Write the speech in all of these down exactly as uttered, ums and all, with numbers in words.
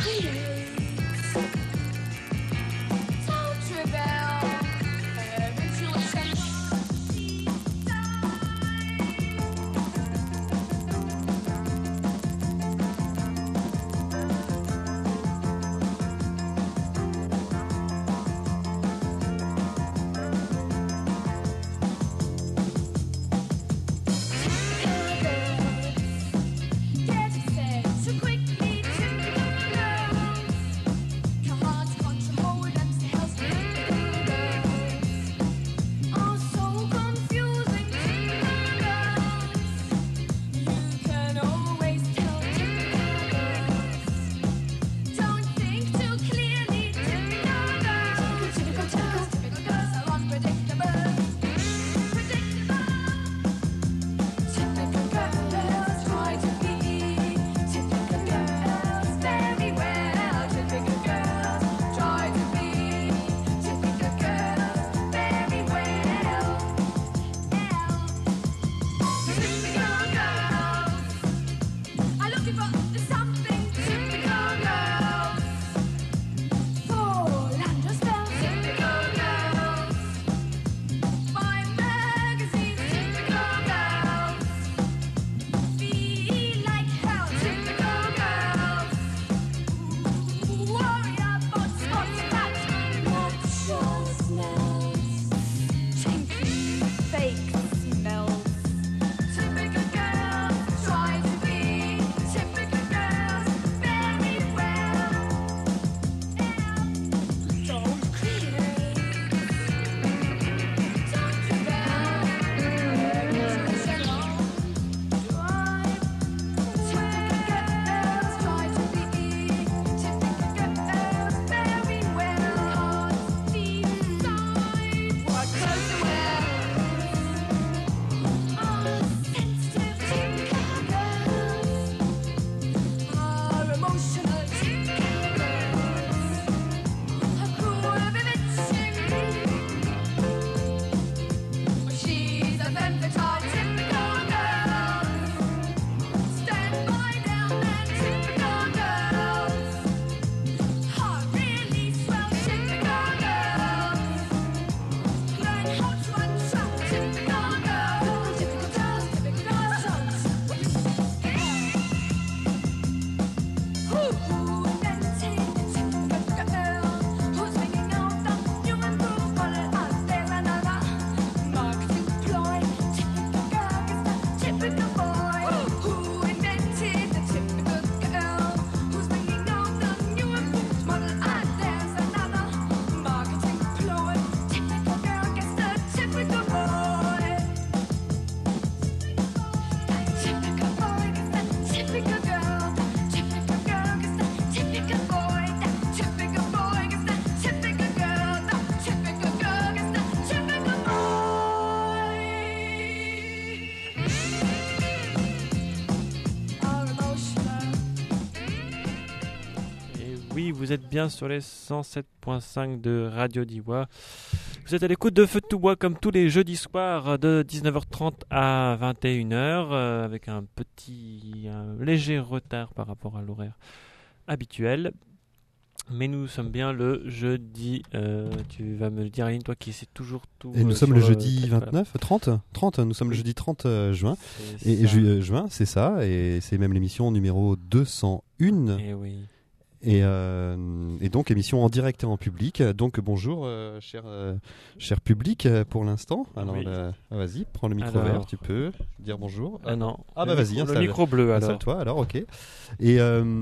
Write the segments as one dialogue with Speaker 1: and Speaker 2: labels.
Speaker 1: Vous êtes bien sur les cent sept virgule cinq de Radio Diois. Vous êtes à l'écoute de Feu de tout bois comme tous les jeudis soirs de dix-neuf heures trente à vingt et une heures euh, avec un petit un léger retard par rapport à l'horaire habituel. Mais nous sommes bien le jeudi, euh, tu vas me le dire Aline, toi qui sais toujours tout.
Speaker 2: Et nous
Speaker 1: euh,
Speaker 2: sommes le
Speaker 1: sur,
Speaker 2: jeudi
Speaker 1: euh,
Speaker 2: vingt-neuf, trente, trente, nous sommes le jeudi trente juin.
Speaker 1: C'est
Speaker 2: Et, et ju- juin, c'est ça, et c'est même l'émission numéro deux cent un.
Speaker 1: Et oui.
Speaker 2: Et, euh, et donc émission en direct et en public. Donc bonjour euh, cher, euh, cher public euh, pour l'instant. Alors
Speaker 1: Oui.
Speaker 2: là, ah, vas-y, prends le micro
Speaker 1: Alors.
Speaker 2: vert, tu peux dire bonjour.
Speaker 1: Ah non.
Speaker 2: Ah
Speaker 1: Le
Speaker 2: bah vas-y,
Speaker 1: micro-
Speaker 2: installe-
Speaker 1: le micro bleu alors.
Speaker 2: Installe-toi alors, ok. Et,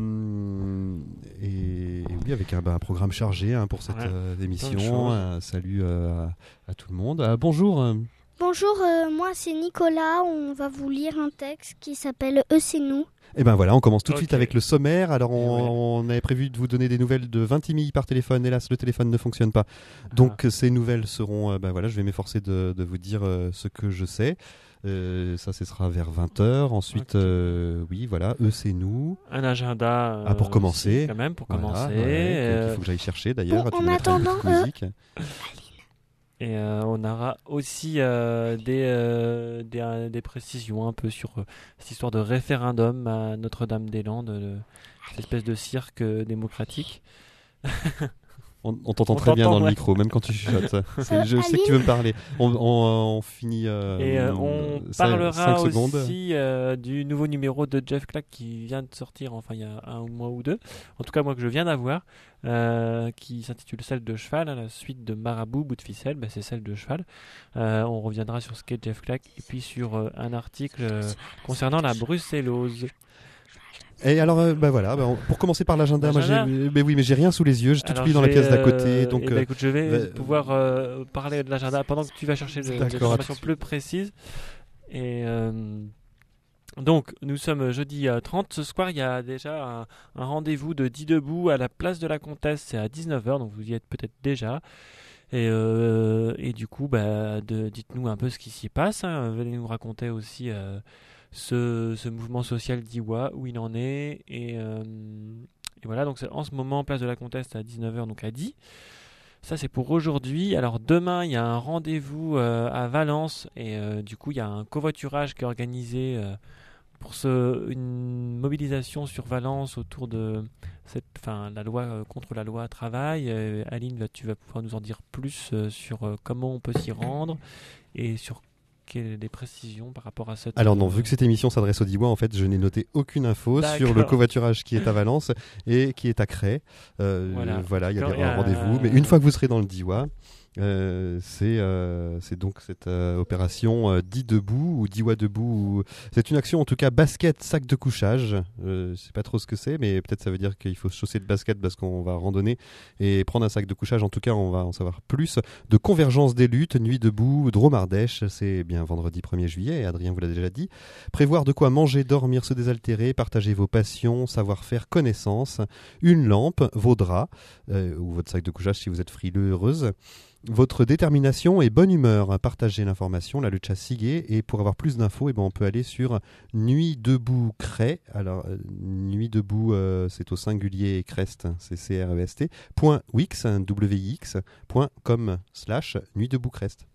Speaker 2: euh, et, et oui, avec un, bah, un programme chargé hein, pour cette
Speaker 1: Ouais.
Speaker 2: euh,
Speaker 1: Plein de
Speaker 2: émission.
Speaker 1: choses.
Speaker 2: Un salut euh, à, à tout le monde. Ah, bonjour. euh,
Speaker 3: Bonjour, euh, moi c'est Nicolas. On va vous lire un texte qui s'appelle Eux c'est nous.
Speaker 2: Et ben voilà, on commence tout de
Speaker 1: Ok.
Speaker 2: suite avec le sommaire. Alors on,
Speaker 1: Et ouais.
Speaker 2: on avait prévu de vous donner des nouvelles de Vintimille par téléphone. Hélas, le téléphone ne fonctionne pas. Donc
Speaker 1: Ah.
Speaker 2: ces nouvelles seront, euh, ben voilà, je vais m'efforcer de, de vous dire euh, ce que je sais. Euh, ça, ce sera vers vingt heures. Ensuite,
Speaker 1: Ok.
Speaker 2: euh, oui, voilà, eux c'est nous.
Speaker 1: Un agenda. euh,
Speaker 2: Ah, pour commencer.
Speaker 1: aussi, quand même, pour
Speaker 2: Voilà,
Speaker 1: commencer.
Speaker 2: ouais,
Speaker 1: euh,
Speaker 2: il faut que j'aille chercher d'ailleurs.
Speaker 3: Bon,
Speaker 2: Tu
Speaker 3: en
Speaker 2: me mettras une
Speaker 3: attendant,
Speaker 2: petite
Speaker 3: euh,
Speaker 2: musique.
Speaker 1: Et euh, on aura aussi euh, des, euh, des, euh, des précisions un peu sur euh, cette histoire de référendum à Notre-Dame-des-Landes, de, cette espèce de cirque euh, démocratique.
Speaker 2: On, on t'entend
Speaker 1: On
Speaker 2: très bien
Speaker 1: t'entend,
Speaker 2: dans le
Speaker 1: ouais.
Speaker 2: micro, même quand tu chuchotes.
Speaker 3: Euh,
Speaker 2: Je sais que tu veux me parler. On, on, on finit. Euh,
Speaker 1: Et euh, on
Speaker 2: cinq-
Speaker 1: parlera
Speaker 2: cinq secondes.
Speaker 1: aussi euh, du nouveau numéro de Jeff Clack qui vient de sortir, enfin il y a un mois ou deux, en tout cas moi que je viens d'avoir, euh, qui s'intitule Celle de cheval, hein, la suite de Marabout, bout de ficelle, bah, c'est Celle de cheval. Euh, on reviendra sur ce qu'est Jeff Clack et puis sur euh, un article euh, concernant la brucellose.
Speaker 2: Et alors, euh, bah voilà, bah, on- pour commencer par l'agenda, moi,
Speaker 1: L'agenda.
Speaker 2: j'ai, mais oui, mais j'ai rien sous les yeux, j'ai tout
Speaker 1: Alors,
Speaker 2: pris dans
Speaker 1: je
Speaker 2: la
Speaker 1: vais,
Speaker 2: pièce d'à côté,
Speaker 1: euh,
Speaker 2: donc.
Speaker 1: eh ben,
Speaker 2: euh,
Speaker 1: écoute, je vais
Speaker 2: va-
Speaker 1: pouvoir euh, parler de l'agenda pendant que tu vas chercher le- des
Speaker 2: D'accord,
Speaker 1: informations
Speaker 2: à tout de
Speaker 1: plus précises. Et euh, donc, nous sommes jeudi euh, trente. Ce soir, il y a déjà un, un rendez-vous de dix debout à la place de la Comtesse. C'est à dix-neuf heures, donc vous y êtes peut-être déjà. Et, euh, et du coup, bah, de, dites-nous un peu ce qui s'y passe. Hein. Venez nous raconter aussi euh, ce, ce mouvement social d'I W A, où il en est. Et, euh, et voilà, donc c'est en ce moment, place de la Comtesse à dix-neuf heures, donc à dix. Ça, c'est pour aujourd'hui. Alors, demain, il y a un rendez-vous euh, à Valence. Et euh, du coup, il y a un covoiturage qui est organisé euh, pour ce, une mobilisation sur Valence autour de cette, enfin, la loi euh, contre la loi travail. Euh, Aline, là, tu vas pouvoir nous en dire plus euh, sur euh, comment on peut s'y rendre et sur quelles des précisions par rapport à cette.
Speaker 2: Alors non,
Speaker 1: euh,
Speaker 2: vu que cette émission s'adresse aux Diwa, en fait, je n'ai noté aucune info sur le
Speaker 1: D'accord.
Speaker 2: covoiturage qui est à Valence et qui est à Cré. Euh,
Speaker 1: Voilà.
Speaker 2: voilà, il y a
Speaker 1: D'accord,
Speaker 2: des-
Speaker 1: il y
Speaker 2: un
Speaker 1: a-
Speaker 2: rendez-vous. Mais une fois que vous serez dans le Diwa, euh, c'est euh, c'est donc cette euh, opération euh, dit debout ou Diwa debout. Ou... C'est une action en tout cas basket sac de couchage. Euh, je sais pas trop ce que c'est, mais peut-être ça veut dire qu'il faut se chausser de basket parce qu'on va randonner et prendre un sac de couchage. En tout cas, on va en savoir plus. De convergence des luttes, nuit debout, Dromardèche, c'est bien vendredi premier juillet, et Adrien vous l'a déjà dit. Prévoir de quoi manger, dormir, se désaltérer, partager vos passions, savoir-faire, connaissances, une lampe, vos draps, euh, ou votre sac de couchage si vous êtes frileux, heureuse. Votre détermination et bonne humeur, partagez l'information, la lucha sigue, et pour avoir plus d'infos, eh ben, on peut aller sur Nuit Debout Crest. Alors, euh, Nuit Debout, euh, c'est au singulier Crest, c'est C R E S T, point wix, W I X, point com slash Nuit Debout Crest.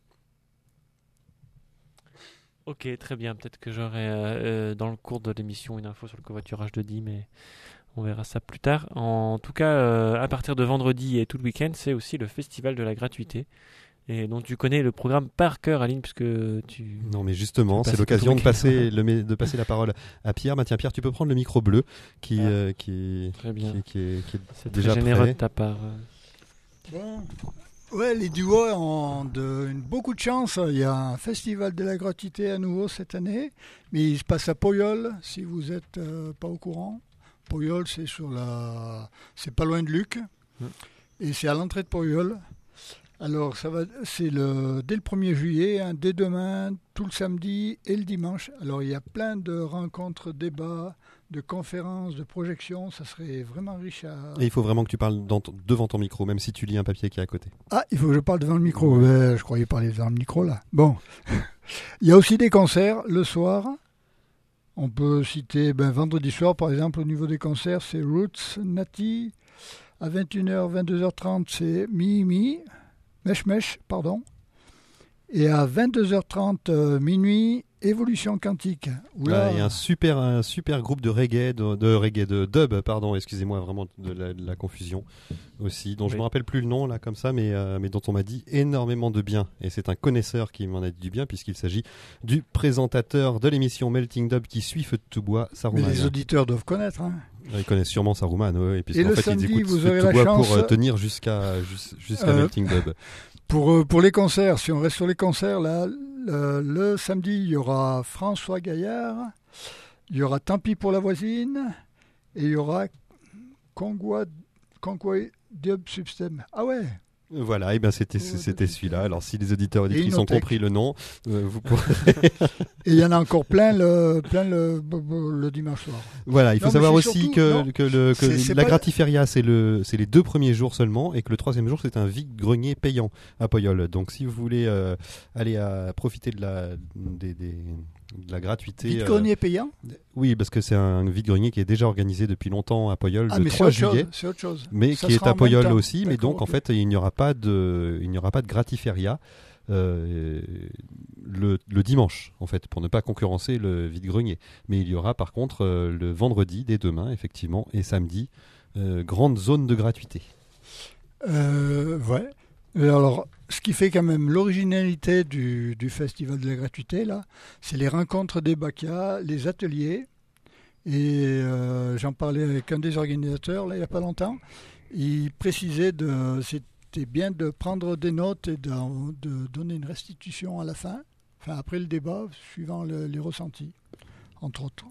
Speaker 1: Ok, très bien. Peut-être que j'aurai euh, euh, dans le cours de l'émission une info sur le covoiturage de dix, mais on verra ça plus tard. En tout cas, euh, à partir de vendredi et tout le week-end, c'est aussi le festival de la gratuité. Et dont tu connais le programme par cœur, Aline, puisque tu...
Speaker 2: Non, mais justement,
Speaker 1: Tu
Speaker 2: c'est
Speaker 1: passes
Speaker 2: l'occasion
Speaker 1: tout
Speaker 2: de
Speaker 1: le
Speaker 2: passer, le, mé- de passer la parole à Pierre. Bah, tiens, Pierre, tu peux prendre le micro bleu qui,
Speaker 1: Ah.
Speaker 2: euh, qui,
Speaker 1: Très bien.
Speaker 2: qui, qui est, qui est
Speaker 1: C'est
Speaker 2: déjà
Speaker 1: très généreux
Speaker 2: prêt.
Speaker 1: de ta part.
Speaker 4: Bon. Ouais, les duos ont de, une- beaucoup de chance. Il y a un festival de la gratuité à nouveau cette année, mais il se passe à Poyol, si vous n'êtes euh, pas au courant. Poyol, c'est sur la, c'est pas loin de Luc,
Speaker 1: Mm.
Speaker 4: et c'est à l'entrée de Poyol. Alors, ça va, c'est le, dès le premier juillet, hein, dès demain, tout le samedi et le dimanche. Alors, il y a plein de rencontres, débats, de conférences, de projections. Ça serait vraiment riche à...
Speaker 2: Et il faut vraiment que tu parles dans ton- devant ton micro, même si tu lis un papier qui est à côté.
Speaker 4: Ah, il faut que je parle devant le micro. Ouais, je croyais parler devant le micro, là. Bon. Il y a aussi des concerts le soir. On peut citer ben, vendredi soir, par exemple, au niveau des concerts, c'est Roots, Nati. À vingt et une heures, vingt-deux heures trente, c'est Mi-Mi. Mèche Mèche, pardon. Et à vingt-deux heures trente, euh, minuit, Évolution Quantique. Oula.
Speaker 2: Ouais, il y a un super, un super groupe de reggae, de, de reggae, de dub, pardon, excusez-moi vraiment de la, de la confusion aussi, dont je
Speaker 1: Oui.
Speaker 2: me rappelle plus le nom là comme ça, mais, euh, mais dont on m'a dit énormément de bien. Et c'est un connaisseur qui m'en a dit du bien, puisqu'il s'agit du présentateur de l'émission Melting Dub qui suit Feu de tout bois,
Speaker 4: Mais
Speaker 2: Saruman.
Speaker 4: les auditeurs doivent connaître. Hein.
Speaker 2: Ils connaissent sûrement Saruman, oui,
Speaker 4: Et
Speaker 2: puisqu'en
Speaker 4: le
Speaker 2: fait
Speaker 4: samedi,
Speaker 2: ils écoutent
Speaker 4: vous
Speaker 2: Feu de
Speaker 4: aurez
Speaker 2: tout
Speaker 4: la
Speaker 2: bois
Speaker 4: chance-
Speaker 2: pour euh, tenir jusqu'à jus- jusqu'à
Speaker 4: Euh,
Speaker 2: Melting Dub.
Speaker 4: Pour, euh, pour les concerts, si on reste sur les concerts, là, le, le samedi, il y aura François Gaillard, il y aura Tant pis pour la voisine, et il y aura Congois Dub Substem. Ah ouais.
Speaker 2: Voilà, et ben c'était
Speaker 4: Oh,
Speaker 2: c'était
Speaker 4: de-
Speaker 2: celui-là. Alors si les auditeurs et
Speaker 4: Et
Speaker 2: auditrices ont
Speaker 4: Inotech.
Speaker 2: compris le nom, euh, vous pourrez.
Speaker 4: Et il y en a encore plein le, plein le, le dimanche soir.
Speaker 2: Voilà, il faut
Speaker 4: Non, mais
Speaker 2: savoir
Speaker 4: c'est
Speaker 2: aussi
Speaker 4: surtout-
Speaker 2: que,
Speaker 4: non,
Speaker 2: que, le, que
Speaker 4: c'est- c'est
Speaker 2: la
Speaker 4: pas-
Speaker 2: Gratiferia, c'est le, c'est les deux premiers jours seulement, et que le troisième jour, c'est un vide-grenier payant à Poyol. Donc, si vous voulez euh, aller à profiter de la, des, des, de la gratuité.
Speaker 4: Vide-grenier payant
Speaker 2: euh, Oui, parce que c'est un vide-grenier qui est déjà organisé depuis longtemps à Poyol,
Speaker 4: ah,
Speaker 2: le
Speaker 4: mais
Speaker 2: trois
Speaker 4: c'est autre
Speaker 2: juillet.
Speaker 4: chose, c'est autre chose.
Speaker 2: Mais
Speaker 4: Ça
Speaker 2: qui est
Speaker 4: sera
Speaker 2: à
Speaker 4: en même
Speaker 2: Poyol
Speaker 4: temps.
Speaker 2: aussi, mais
Speaker 4: D'accord,
Speaker 2: donc en
Speaker 4: ok.
Speaker 2: fait il n'y aura pas de, il n'y aura pas de gratiféria euh, le, le dimanche en fait pour ne pas concurrencer le vide-grenier. Mais il y aura par contre euh, le vendredi dès demain effectivement et samedi euh, grande zone de gratuité.
Speaker 4: Euh, ouais. Et alors, ce qui fait quand même l'originalité du, du Festival de la gratuité, là, c'est les rencontres des baccas, les ateliers. Et euh, j'en parlais avec un des organisateurs, là, il n'y a pas longtemps. Il précisait de c'était bien de prendre des notes et de, de donner une restitution à la fin, enfin après le débat, suivant le, les ressentis, entre autres.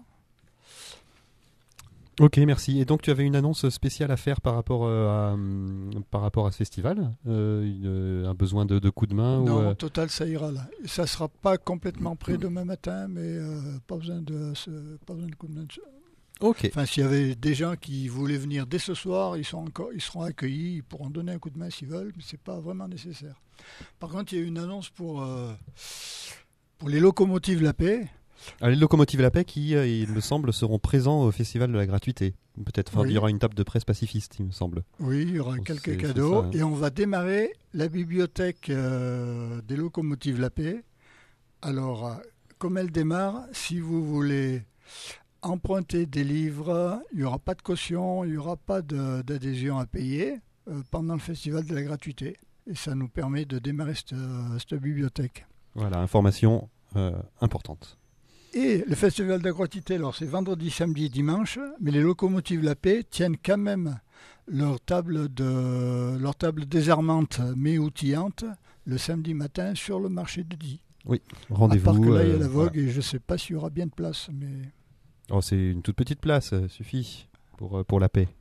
Speaker 2: Ok, merci. Et donc tu avais une annonce spéciale à faire par rapport euh, à hum, par rapport à ce festival, euh, une- un besoin de, de coup de main
Speaker 4: Non,
Speaker 2: ou, euh,
Speaker 4: total, ça ira là. Ça sera pas complètement prêt demain matin, mais euh, pas besoin de ce, pas besoin de coup de main.
Speaker 2: Ok.
Speaker 4: Enfin, s'il y avait des gens qui voulaient venir dès ce soir, ils, sont encore, ils seront accueillis, ils pourront donner un coup de main s'ils veulent, mais c'est pas vraiment nécessaire. Par contre, il y a une annonce pour, euh, pour les locomotives La Paix.
Speaker 2: Alors, les locomotives La Paix qui, euh, il me semble, seront présents au festival de la gratuité. Peut-être. Enfin,
Speaker 4: Oui.
Speaker 2: il y aura une table de presse pacifiste, il me semble.
Speaker 4: Oui, il y aura
Speaker 2: Oh,
Speaker 4: quelques
Speaker 2: c'est- c'est
Speaker 4: cadeaux.
Speaker 2: ça, hein.
Speaker 4: Et on va démarrer la bibliothèque euh, des locomotives La Paix. Alors, euh, comme elle démarre, si vous voulez emprunter des livres, il n'y aura pas de caution, il n'y aura pas de- d'adhésion à payer euh, pendant le festival de la gratuité. Et ça nous permet de démarrer cette, euh, cette bibliothèque.
Speaker 2: Voilà, information euh, importante.
Speaker 4: Et le festival de la gratuité, alors c'est vendredi, samedi et dimanche, mais les locomotives La Paix tiennent quand même leur table, de, leur table désarmante mais outillante le samedi matin sur le marché de Die.
Speaker 2: Rendez-vous.
Speaker 4: À part que là, il y a
Speaker 2: euh,
Speaker 4: la vogue
Speaker 2: voilà.
Speaker 4: et je ne sais pas s'il y aura bien de place. Mais
Speaker 2: Oh, c'est une toute petite place, euh, suffit pour, euh, pour La Paix.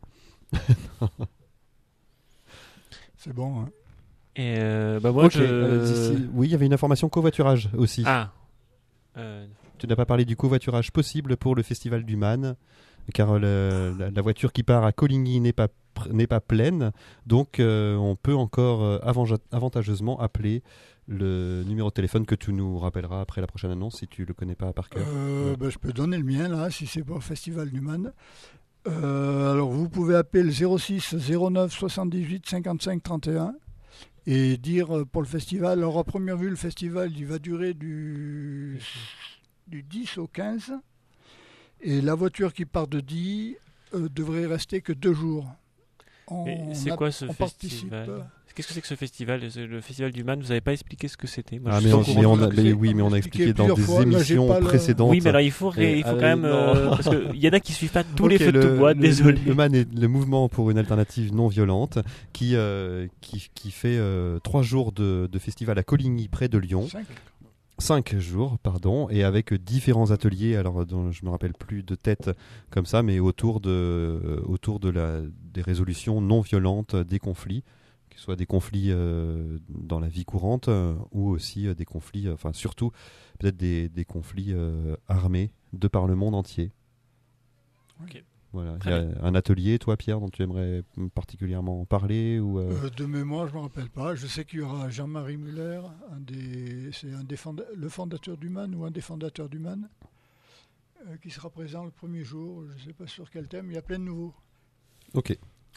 Speaker 4: c'est bon. Hein.
Speaker 1: Et euh, bah moi,
Speaker 2: Ok,
Speaker 1: je...
Speaker 2: euh, d'ici- oui, il y avait une information covoiturage aussi.
Speaker 1: Ah. Euh,
Speaker 2: Tu n'as pas parlé du covoiturage possible pour le festival du Man, car le- la, la voiture qui part à Coligny n'est pas, pr- n'est pas pleine, donc euh, on peut encore euh, avantage- avantageusement appeler le numéro de téléphone que tu nous rappelleras après la prochaine annonce si tu le connais pas par cœur.
Speaker 4: Euh,
Speaker 2: Ouais.
Speaker 4: ben, je peux donner le mien là, si c'est pas au Festival du Man. Euh, alors vous pouvez appeler le zéro six zéro neuf soixante-dix-huit cinquante-cinq trente et un et dire euh, pour le festival. Alors à première vue, le festival il va durer du, du dix au quinze et la voiture qui part de Die euh, devrait rester que deux jours. On,
Speaker 1: et c'est
Speaker 4: a-
Speaker 1: quoi ce
Speaker 4: on participe,
Speaker 1: festival
Speaker 4: euh,
Speaker 1: Qu'est-ce que c'est que ce festival Le le festival du Man, vous n'avez pas expliqué ce que c'était. Moi,
Speaker 2: Ah,
Speaker 1: je
Speaker 2: mais
Speaker 1: suis
Speaker 2: on,
Speaker 1: au courant
Speaker 2: mais on
Speaker 1: de
Speaker 2: a-
Speaker 1: ce que
Speaker 2: mais
Speaker 1: c'est.
Speaker 2: oui, mais on a expliqué dans
Speaker 4: plusieurs
Speaker 2: des
Speaker 4: fois, là, j'ai
Speaker 2: émissions
Speaker 4: pas le-
Speaker 2: précédentes.
Speaker 1: Oui, mais alors il faut, ré- il faut
Speaker 2: Euh,
Speaker 1: quand même.
Speaker 2: non.
Speaker 1: euh, parce qu'il y en a qui suivent pas tous les
Speaker 2: Ok,
Speaker 1: feux de
Speaker 2: le-
Speaker 1: bois,
Speaker 2: le-
Speaker 1: désolé.
Speaker 2: Le, le M A N est le mouvement pour une alternative non violente qui, euh, qui, qui fait euh, trois jours de, de festival à Coligny près de Lyon.
Speaker 4: cinq.
Speaker 2: Cinq jours, pardon, et avec différents ateliers, alors dont je me rappelle plus de tête comme ça, mais autour de, euh, autour de la, des résolutions non violentes des conflits, que ce soit des conflits euh, dans la vie courante euh, ou aussi euh, des conflits, euh, enfin surtout peut-être des, des conflits euh, armés de par le monde entier.
Speaker 1: Ok.
Speaker 2: Voilà.
Speaker 1: Très
Speaker 2: Il y a un atelier, toi Pierre, dont tu aimerais particulièrement parler ou euh,
Speaker 4: Euh, de mémoire, je ne me rappelle pas. Je sais qu'il y aura Jean-Marie Muller, un des, c'est un des fonda- le fondateur du Man ou un des fondateurs du Man, euh, qui sera présent le premier jour. Je ne sais pas sur quel thème. Il y a plein de nouveaux.
Speaker 2: Ok.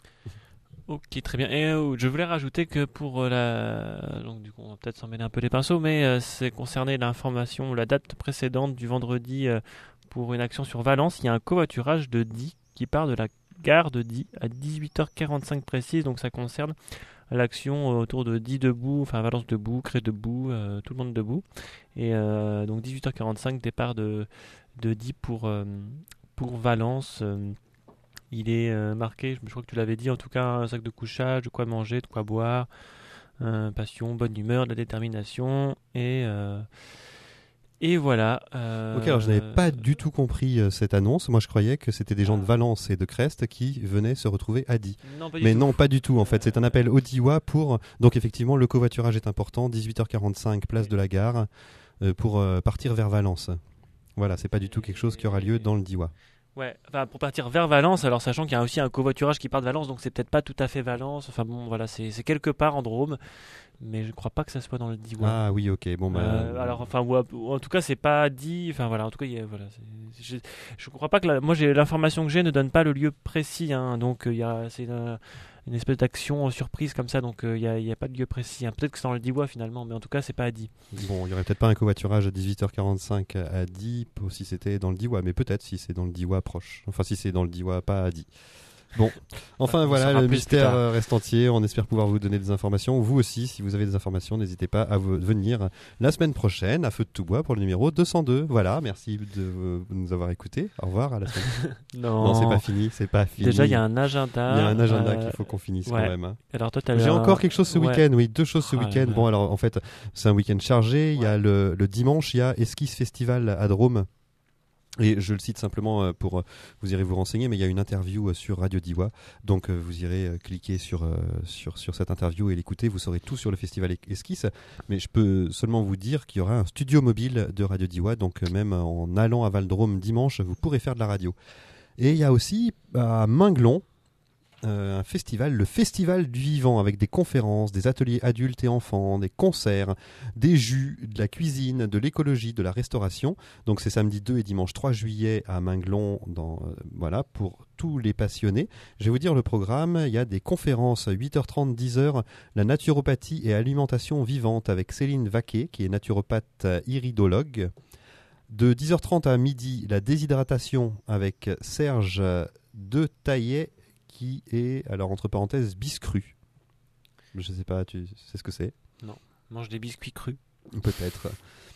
Speaker 1: Ok, très bien. Et euh, je voulais rajouter que pour euh, la. Donc, du coup, on va peut-être s'en mêler un peu les pinceaux, mais euh, c'est concerné l'information, la date précédente du vendredi euh, pour une action sur Valence. Il y a un covoiturage de Die qui part de la gare de Die à dix-huit heures quarante-cinq précise. Donc, ça concerne l'action euh, autour de Die debout, enfin Valence debout, Cré debout, euh, tout le monde debout. Et euh, donc, dix-huit heures quarante-cinq, départ de, de Die pour, euh, pour Valence. euh, Il est euh, marqué, je crois que tu l'avais dit, en tout cas, un sac de couchage, de quoi manger, de quoi boire, euh, passion, bonne humeur, de la détermination, et, euh, et voilà. euh,
Speaker 2: Ok, alors je n'avais pas du tout compris euh, cette annonce. Moi, je croyais que c'était des gens de Valence et de Crest qui venaient se retrouver à Die.
Speaker 1: Non, pas du
Speaker 2: Mais
Speaker 1: tout.
Speaker 2: non, pas du tout. En fait, c'est un appel au Diois pour. Donc, effectivement, le covoiturage est important. dix-huit heures quarante-cinq, place de la gare, euh, pour euh, partir vers Valence. Voilà, c'est pas du tout quelque chose qui aura lieu dans le Diois.
Speaker 1: Ouais, enfin pour partir vers Valence, alors sachant qu'il y a aussi un covoiturage qui part de Valence, donc c'est peut-être pas tout à fait Valence. Enfin bon, voilà, c'est, c'est quelque part en Drôme, mais je crois pas que ça soit dans le Diois.
Speaker 2: Ah oui, ok. Bon, bah,
Speaker 1: Euh, alors enfin ou, à- ou en tout cas c'est pas dit. Enfin voilà, en tout cas il y a- voilà. c'est- je, je crois pas que la- moi j'ai l'information que j'ai ne donne pas le lieu précis, hein, donc euh, il y a c'est une, une espèce d'action euh, surprise comme ça, donc euh, il y a, il y a pas de lieu précis, hein. Peut-être que c'est dans le Diois finalement, mais en tout cas c'est pas dit.
Speaker 2: bon, il y aurait peut-être pas un covoiturage à dix-huit heures quarante-cinq à Die si c'était dans le Diois, mais peut-être si c'est dans le Diois proche. Enfin, si c'est dans le Diois, pas à Die. Bon, enfin
Speaker 1: On
Speaker 2: voilà,
Speaker 1: saura
Speaker 2: le
Speaker 1: plus plus
Speaker 2: mystère
Speaker 1: tard.
Speaker 2: euh, reste entier. On espère pouvoir vous donner des informations. Vous aussi, si vous avez des informations, n'hésitez pas à vous- venir la semaine prochaine à Feu de tout bois pour le numéro deux cent deux. Voilà, merci de euh, nous avoir écoutés. Au revoir, à la semaine.
Speaker 1: Non,
Speaker 2: Non, c'est pas fini, c'est pas fini.
Speaker 1: déjà il y a un agenda.
Speaker 2: Il y a un agenda
Speaker 1: euh,
Speaker 2: qu'il faut qu'on finisse
Speaker 1: ouais.
Speaker 2: quand même. hein.
Speaker 1: Alors toi t'as
Speaker 2: J'ai
Speaker 1: le-
Speaker 2: encore quelque chose ce
Speaker 1: ouais.
Speaker 2: week-end, oui, deux choses ce
Speaker 1: Ah là
Speaker 2: week-end.
Speaker 1: là.
Speaker 2: Bon, alors en fait, c'est un week-end chargé. Il y a le, le dimanche, il y a Esquisse Festival à Drôme. Et je le cite simplement euh, pour euh, vous irez vous renseigner, mais il y a une interview euh, sur Radio Diois, donc euh, vous irez euh, cliquer sur, euh, sur, sur cette interview et l'écouter, vous saurez tout sur le festival Es- Esquisse, mais je peux seulement vous dire qu'il y aura un studio mobile de Radio Diois, donc euh, même en allant à Val-de-Drôme dimanche, vous pourrez faire de la radio. Et il y a aussi à Minglon, euh, un festival, le Festival du Vivant, avec des conférences, des ateliers adultes et enfants, des concerts, des jus, de la cuisine, de l'écologie, de la restauration. Donc c'est samedi deux et dimanche trois juillet à Minglon, dans, euh, voilà, pour tous les passionnés. Je vais vous dire le programme. Il y a des conférences huit heures trente, dix heures, la naturopathie et alimentation vivante avec Céline Vaquet, qui est naturopathe euh, iridologue. De dix heures trente à midi, la déshydratation avec Serge de Taillet, qui est, alors entre parenthèses, biscru. Je sais pas, tu sais ce que c'est?
Speaker 1: Mange des biscuits crus.
Speaker 2: Peut-être.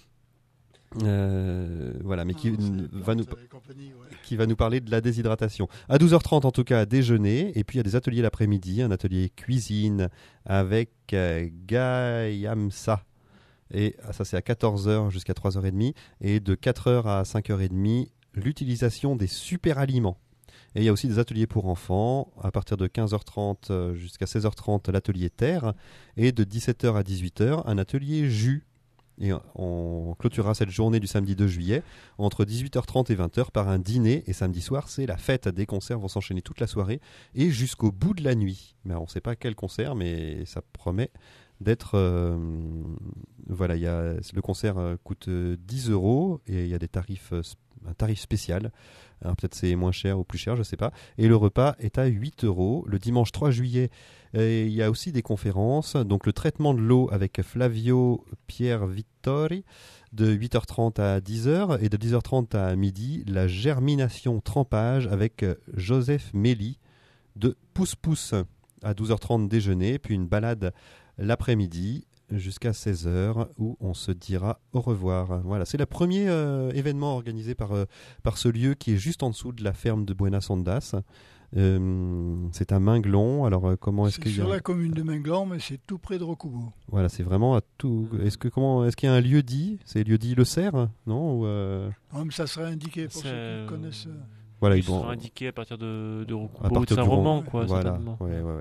Speaker 2: Euh, voilà, mais qui,
Speaker 4: Non, c'est
Speaker 2: n- va nous,
Speaker 4: Plantes et compagnie, ouais.
Speaker 2: qui va nous parler de la déshydratation. À douze heures trente, en tout cas, déjeuner. Et puis, il y a des ateliers l'après-midi. Un atelier cuisine avec euh, Gayamsa. Et ah, ça, c'est à quatorze heures jusqu'à trois heures trente. Et de quatre heures à cinq heures trente, l'utilisation des super-aliments. Et il y a aussi des ateliers pour enfants, à partir de quinze heures trente euh, jusqu'à seize heures trente, l'atelier terre, et de dix-sept heures à dix-huit heures, un atelier jus. Et on clôturera cette journée du samedi deux juillet entre dix-huit heures trente et vingt heures par un dîner. Et samedi soir, c'est la fête. Des concerts vont s'enchaîner toute la soirée et jusqu'au bout de la nuit. Mais on ne sait pas quel concert, mais ça promet d'être... euh, voilà, il y a, le concert euh, coûte euh, dix euros et il y a des tarifs, euh, un tarif spécial. Alors, peut-être c'est moins cher ou plus cher, je ne sais pas. Et le repas est à huit euros. Le dimanche trois juillet, euh, il y a aussi des conférences. Donc le traitement de l'eau avec Flavio Pierre Vittori de huit heures trente à dix heures. Et de dix heures trente à midi, la germination trempage avec euh, Joseph Méli de Pousse Pousse. À douze heures trente, déjeuner. Puis une balade l'après-midi jusqu'à seize heures où on se dira au revoir. Voilà, c'est le premier euh, événement organisé par, euh, par ce lieu qui est juste en dessous de la ferme de Buenas Ondas. Euh, c'est à Minglon. Alors euh, comment est-ce
Speaker 4: C'est
Speaker 2: qu'il y a...
Speaker 4: sur la commune de Minglon, mais c'est tout près de Rocubo.
Speaker 2: Voilà, c'est vraiment à tout. Est-ce que comment est-ce qu'il y a un lieu dit? C'est lieu dit Le Cerf, non? Ou, euh,
Speaker 4: Ah, mais ça serait indiqué pour
Speaker 1: C'est-
Speaker 4: ceux qui connaissent. euh,
Speaker 2: Voilà,
Speaker 1: il
Speaker 2: ils vont
Speaker 1: sera indiqué à partir de, de
Speaker 2: à
Speaker 1: Rocubo ou de
Speaker 2: partir du
Speaker 1: Saint-Roman,
Speaker 2: rond-
Speaker 1: quoi.
Speaker 2: Voilà,
Speaker 1: certainement.
Speaker 2: ouais, ouais, ouais.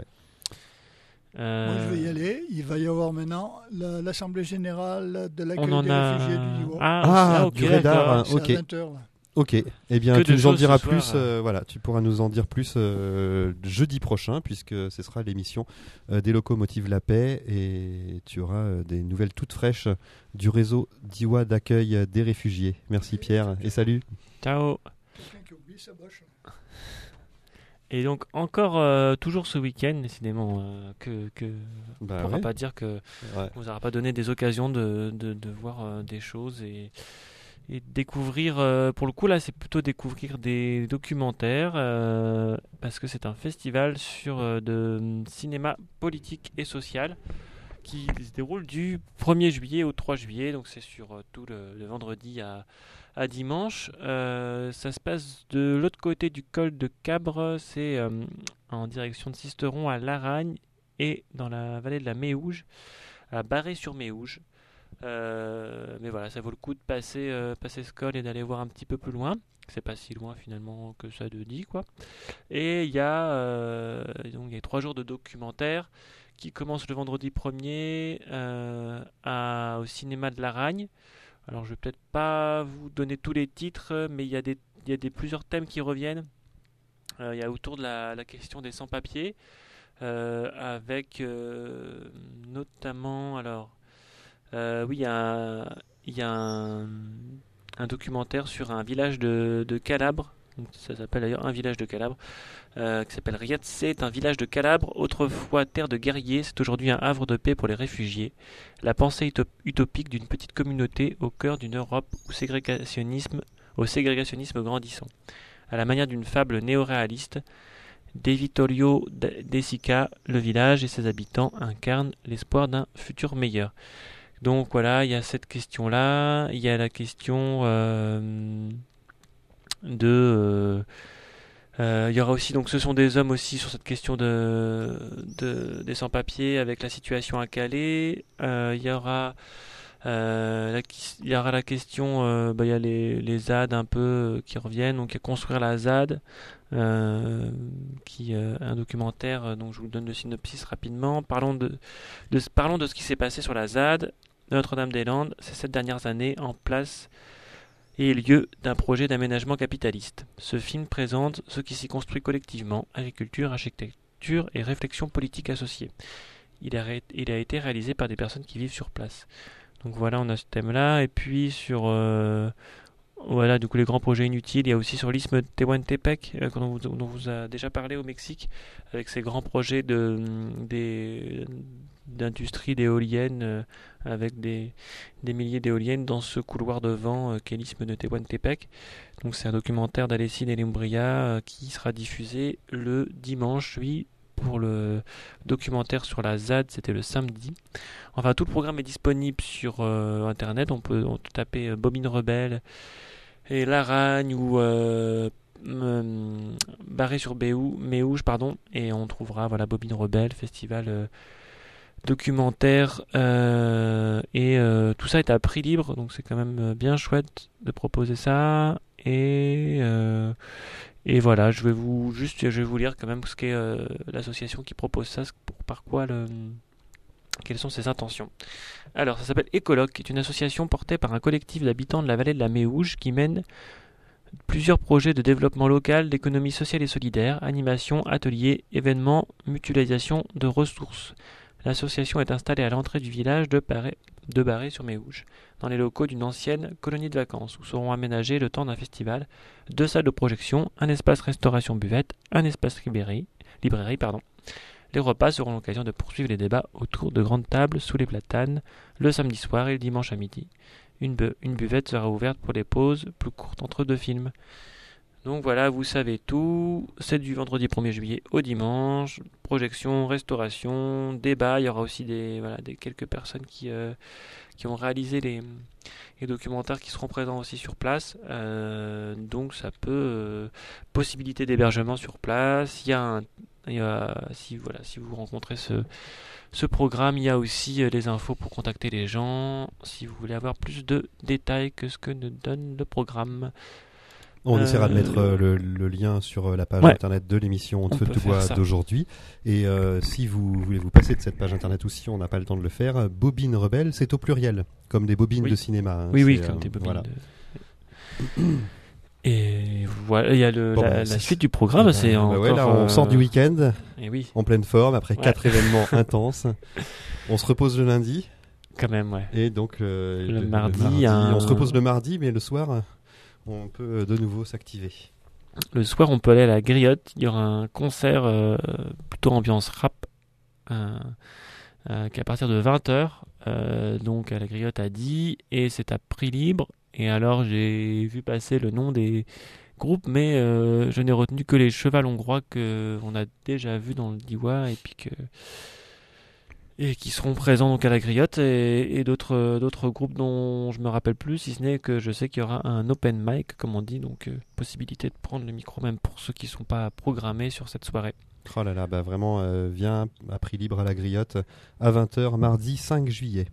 Speaker 1: Euh,
Speaker 4: Moi, je vais y aller. Il va y avoir maintenant la- l'Assemblée Générale de l'accueil
Speaker 1: On en
Speaker 4: des
Speaker 1: a.
Speaker 4: réfugiés du Diois.
Speaker 1: Ah,
Speaker 2: Ah,
Speaker 1: ah, ok,
Speaker 2: du radar,
Speaker 1: d'accord.
Speaker 2: hein.
Speaker 4: C'est
Speaker 2: ok.
Speaker 4: à vingt heures. Là.
Speaker 2: Ok, eh bien
Speaker 1: Que
Speaker 2: tu
Speaker 1: de
Speaker 2: nous en
Speaker 1: choses
Speaker 2: diras
Speaker 1: ce
Speaker 2: plus.
Speaker 1: soir,
Speaker 2: euh, voilà, tu pourras nous en dire plus euh, jeudi prochain, puisque ce sera l'émission euh, des locomotives La Paix, et tu auras euh, des nouvelles toutes fraîches du réseau Diois d'accueil des réfugiés. Merci Pierre et salut.
Speaker 1: Ciao.
Speaker 4: Quelqu'un qui oublie sa boche.
Speaker 1: Et donc encore euh, toujours ce week-end, décidément, euh, que que
Speaker 2: Bah
Speaker 1: on pourra
Speaker 2: ouais.
Speaker 1: pas dire que
Speaker 2: Ouais.
Speaker 1: on vous aura pas donné des occasions de de, de voir euh, des choses et et de découvrir. euh, pour le coup là, c'est plutôt découvrir des documentaires euh, parce que c'est un festival sur euh, de hum, cinéma politique et social qui se déroule du premier juillet au trois juillet. Donc c'est sur euh, tout le, le vendredi à à dimanche. Euh, ça se passe de l'autre côté du col de Cabre, c'est euh, en direction de Sisteron à Laragne et dans la vallée de la Méouge, à Barré-sur-Méouge. Euh, mais voilà, ça vaut le coup de passer, euh, passer ce col et d'aller voir un petit peu plus loin. C'est pas si loin finalement que ça de dit, quoi. Et il y a euh, donc il y a trois jours de documentaire qui commencent le vendredi premier euh, à, au cinéma de Laragne. Alors je vais peut-être pas vous donner tous les titres, mais il y a des, il y a des plusieurs thèmes qui reviennent. Euh, il y a autour de la, la question des sans-papiers, euh, avec euh, notamment, alors, euh, oui, il y a, un, il y a un, un documentaire sur un village de, de Calabre. Donc, ça s'appelle d'ailleurs Un village de Calabre, euh, qui s'appelle Riace. C'est un village de Calabre, autrefois terre de guerriers, c'est aujourd'hui un havre de paix pour les réfugiés. La pensée utop- utopique d'une petite communauté au cœur d'une Europe où ségrégationnisme, au ségrégationnisme grandissant. À la manière d'une fable néo-réaliste, De Vittorio De Sica, le village et ses habitants incarnent l'espoir d'un futur meilleur. Donc voilà, il y a cette question-là, il y a la question euh, de... Euh, euh, il y aura aussi, donc ce sont des hommes aussi sur cette question de, de des sans-papiers avec la situation à Calais. Euh, il y aura... Euh, la, il y aura la question, euh, bah, il y a les, les Z A D un peu euh, qui reviennent, donc il y a construire la Z A D, euh, qui euh, un documentaire, euh, donc je vous donne le synopsis rapidement. Parlons de, de, parlons de ce qui s'est passé sur la Z A D, Notre-Dame-des-Landes, ces sept dernières années en place et lieu d'un projet d'aménagement capitaliste. Ce film présente ce qui s'y construit collectivement, agriculture, architecture et réflexion politique associée. Il a, il a été réalisé par des personnes qui vivent sur place. Donc voilà, on a ce thème-là. Et puis sur euh, voilà, du coup les grands projets inutiles, il y a aussi sur l'isthme de Tehuantepec, euh, dont, vous, dont vous a déjà parlé au Mexique, avec ces grands projets de, des, d'industrie d'éoliennes, euh, avec des, des milliers d'éoliennes dans ce couloir de vent euh, qu'est l'isthme de Tehuantepec. Donc c'est un documentaire d'Alessine Elumbria euh, qui sera diffusé le dimanche huit. Pour le documentaire sur la Z A D, c'était le samedi. Enfin, tout le programme est disponible sur euh, internet. On peut, on peut taper euh, Bobine Rebelle et Laragne ou euh, euh, Barré sur Béou, Méouge, pardon, et on trouvera voilà Bobine Rebelle, festival euh, documentaire, euh, et euh, tout ça est à prix libre, donc c'est quand même bien chouette de proposer ça. Et euh, Et voilà, je vais vous juste, je vais vous lire quand même ce qu'est euh, l'association qui propose ça, pour, par quoi le, quelles sont ses intentions. Alors, ça s'appelle Écoloc, qui est une association portée par un collectif d'habitants de la vallée de la Méouge qui mène plusieurs projets de développement local, d'économie sociale et solidaire, animation, ateliers, événements, mutualisation de ressources. L'association est installée à l'entrée du village de, Paré, de Barré-sur-Méouge, dans les locaux d'une ancienne colonie de vacances, où seront aménagés le temps d'un festival, deux salles de projection, un espace restauration-buvette, un espace librairie, librairie pardon. Les repas seront l'occasion de poursuivre les débats autour de grandes tables sous les platanes, le samedi soir et le dimanche à midi. Une, bu- une buvette sera ouverte pour les pauses plus courtes entre deux films. Donc voilà, vous savez tout. C'est du vendredi premier juillet au dimanche. Projection, restauration, débat. Il y aura aussi des, voilà, des quelques personnes qui, euh, qui ont réalisé les, les documentaires qui seront présents aussi sur place. Euh, donc ça peut... Euh, possibilité d'hébergement sur place. Il y a un... Il y a, si, voilà, si vous rencontrez ce, ce programme, il y a aussi euh, les infos pour contacter les gens. Si vous voulez avoir plus de détails que ce que nous donne le programme.
Speaker 2: On
Speaker 1: Euh,
Speaker 2: essaiera de mettre euh, le, le lien sur euh, la page
Speaker 1: ouais.
Speaker 2: internet de l'émission de
Speaker 1: On
Speaker 2: Feu
Speaker 1: peut
Speaker 2: de
Speaker 1: faire
Speaker 2: Bois
Speaker 1: ça.
Speaker 2: d'aujourd'hui. Et euh, si vous voulez vous passer de cette page internet ou si on n'a pas le temps de le faire, euh, Bobine Rebelle, c'est au pluriel, comme des bobines
Speaker 1: Oui.
Speaker 2: de cinéma. Hein.
Speaker 1: Oui, oui,
Speaker 2: C'est,
Speaker 1: comme
Speaker 2: euh,
Speaker 1: des bobines.
Speaker 2: voilà.
Speaker 1: De... Et voilà, il y a le,
Speaker 2: Bon,
Speaker 1: la,
Speaker 2: bah,
Speaker 1: la
Speaker 2: c'est-
Speaker 1: suite du programme,
Speaker 2: Bah,
Speaker 1: c'est
Speaker 2: bah
Speaker 1: encore...
Speaker 2: ouais, là, on
Speaker 1: euh,
Speaker 2: sort du week-end
Speaker 1: Et oui,
Speaker 2: en pleine forme après
Speaker 1: Ouais.
Speaker 2: quatre événements intenses. On se repose le lundi
Speaker 1: quand même, ouais.
Speaker 2: et donc euh,
Speaker 1: Le mardi, un-
Speaker 2: on se repose le mardi, mais le soir, on peut de nouveau s'activer.
Speaker 1: Le soir, on peut aller à la Griotte. Il y aura un concert euh, plutôt ambiance rap euh, euh, qui est à partir de vingt heures. Euh, donc à la Griotte à dix. Et c'est à prix libre. Et alors, j'ai vu passer le nom des groupes, mais euh, je n'ai retenu que les Cheval hongrois qu'on a déjà vus dans le Diois. Et puis que... et qui seront présents donc à la Griotte, et, et d'autres d'autres groupes dont je me rappelle plus, si ce n'est que je sais qu'il y aura un open mic, comme on dit, donc euh, possibilité de prendre le micro même pour ceux qui ne sont pas programmés sur cette soirée.
Speaker 2: Oh là là, bah vraiment, euh, viens à prix libre à la Griotte à vingt heures, mardi cinq juillet.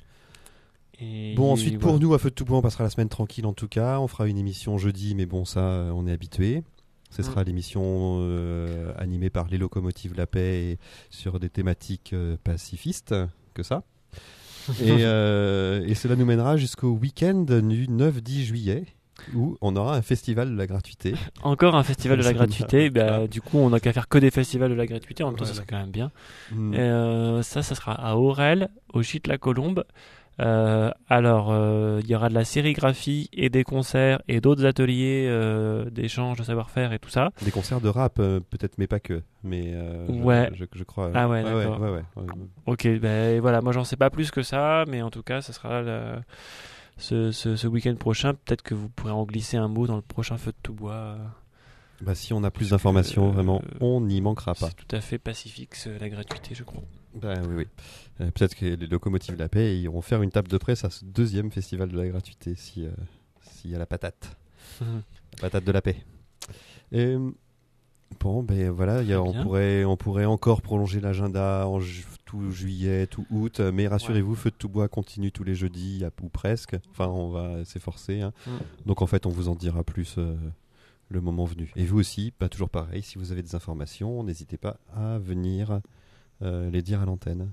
Speaker 1: Et
Speaker 2: Bon, ensuite,
Speaker 1: voilà.
Speaker 2: pour nous, à Feu de tout bois, on passera la semaine tranquille en tout cas. On fera une émission jeudi, mais bon, ça, euh, on est habitué. Ce sera
Speaker 1: Mm.
Speaker 2: l'émission euh, animée par les locomotives La Paix et sur des thématiques euh, pacifistes, que ça. et, euh, et cela nous mènera jusqu'au week-end du neuf dix juillet, où on aura un festival de la gratuité.
Speaker 1: Encore un festival de la
Speaker 2: Ça
Speaker 1: gratuité.
Speaker 2: me-
Speaker 1: Bah,
Speaker 2: Ah.
Speaker 1: du coup, on n'a qu'à faire que des festivals de la gratuité. En même temps, ça
Speaker 2: Voilà.
Speaker 1: serait quand même bien.
Speaker 2: Mm.
Speaker 1: Et, euh, ça, ça sera à Aurel, au Gîte La Colombe. Euh, alors, euh, il y aura de la sérigraphie et des concerts et d'autres ateliers euh, d'échange de savoir-faire et tout ça.
Speaker 2: Des concerts de rap, euh, peut-être, mais pas que. Mais euh, je-
Speaker 1: Ouais.
Speaker 2: je, je crois.
Speaker 1: Ah ouais,
Speaker 2: ouais,
Speaker 1: d'accord.
Speaker 2: ouais, ouais, ouais.
Speaker 1: Ok, ben voilà, moi j'en sais pas plus que ça, mais en tout cas, ça sera le- ce, ce, ce week-end prochain. Peut-être que vous pourrez en glisser un mot dans le prochain Feu de tout bois. euh,
Speaker 2: Bah, si on a plus d'informations,
Speaker 1: euh,
Speaker 2: vraiment, on n'y manquera pas.
Speaker 1: C'est tout à fait pacifique, ce- la gratuité, je crois.
Speaker 2: Bah, oui, oui. Euh, peut-être que les locomotives de la paix iront faire une table de presse à ce deuxième festival de la gratuité, si, euh, s'il y a la patate. La patate de la paix. Et, bon, ben voilà, il y a-
Speaker 1: Très
Speaker 2: on,
Speaker 1: bien.
Speaker 2: pourrait, on pourrait encore prolonger l'agenda en ju- tout juillet, tout août, mais rassurez-vous, Feu de tout bois continue tous les jeudis, à- ou presque. Enfin, on va s'efforcer. Hein.
Speaker 1: Mm.
Speaker 2: Donc en fait, on vous en dira plus euh, le moment venu. Et vous aussi, bah, toujours pareil, si vous avez des informations, n'hésitez pas à venir euh, les dire à l'antenne.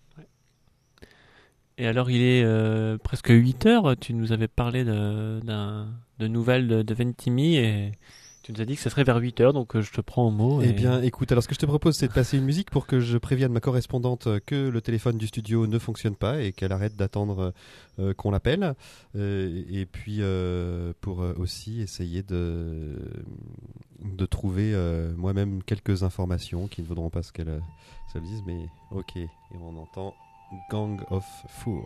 Speaker 1: Et alors, il est euh, presque huit heures. Tu nous avais parlé de, d'un- de nouvelles de, de Ventimille et tu nous as dit que ça serait vers huit heures, donc euh, je te prends au mot.
Speaker 2: Eh
Speaker 1: et-
Speaker 2: bien, écoute, alors ce que je te propose, c'est de passer une musique pour que je prévienne ma correspondante que le téléphone du studio ne fonctionne pas et qu'elle arrête d'attendre euh, qu'on l'appelle. Euh, et puis, euh, pour euh, aussi essayer de, de trouver euh, moi-même quelques informations qui ne vaudront pas ce qu'elle euh, se le dise, mais ok. Et on entend Gang of Four.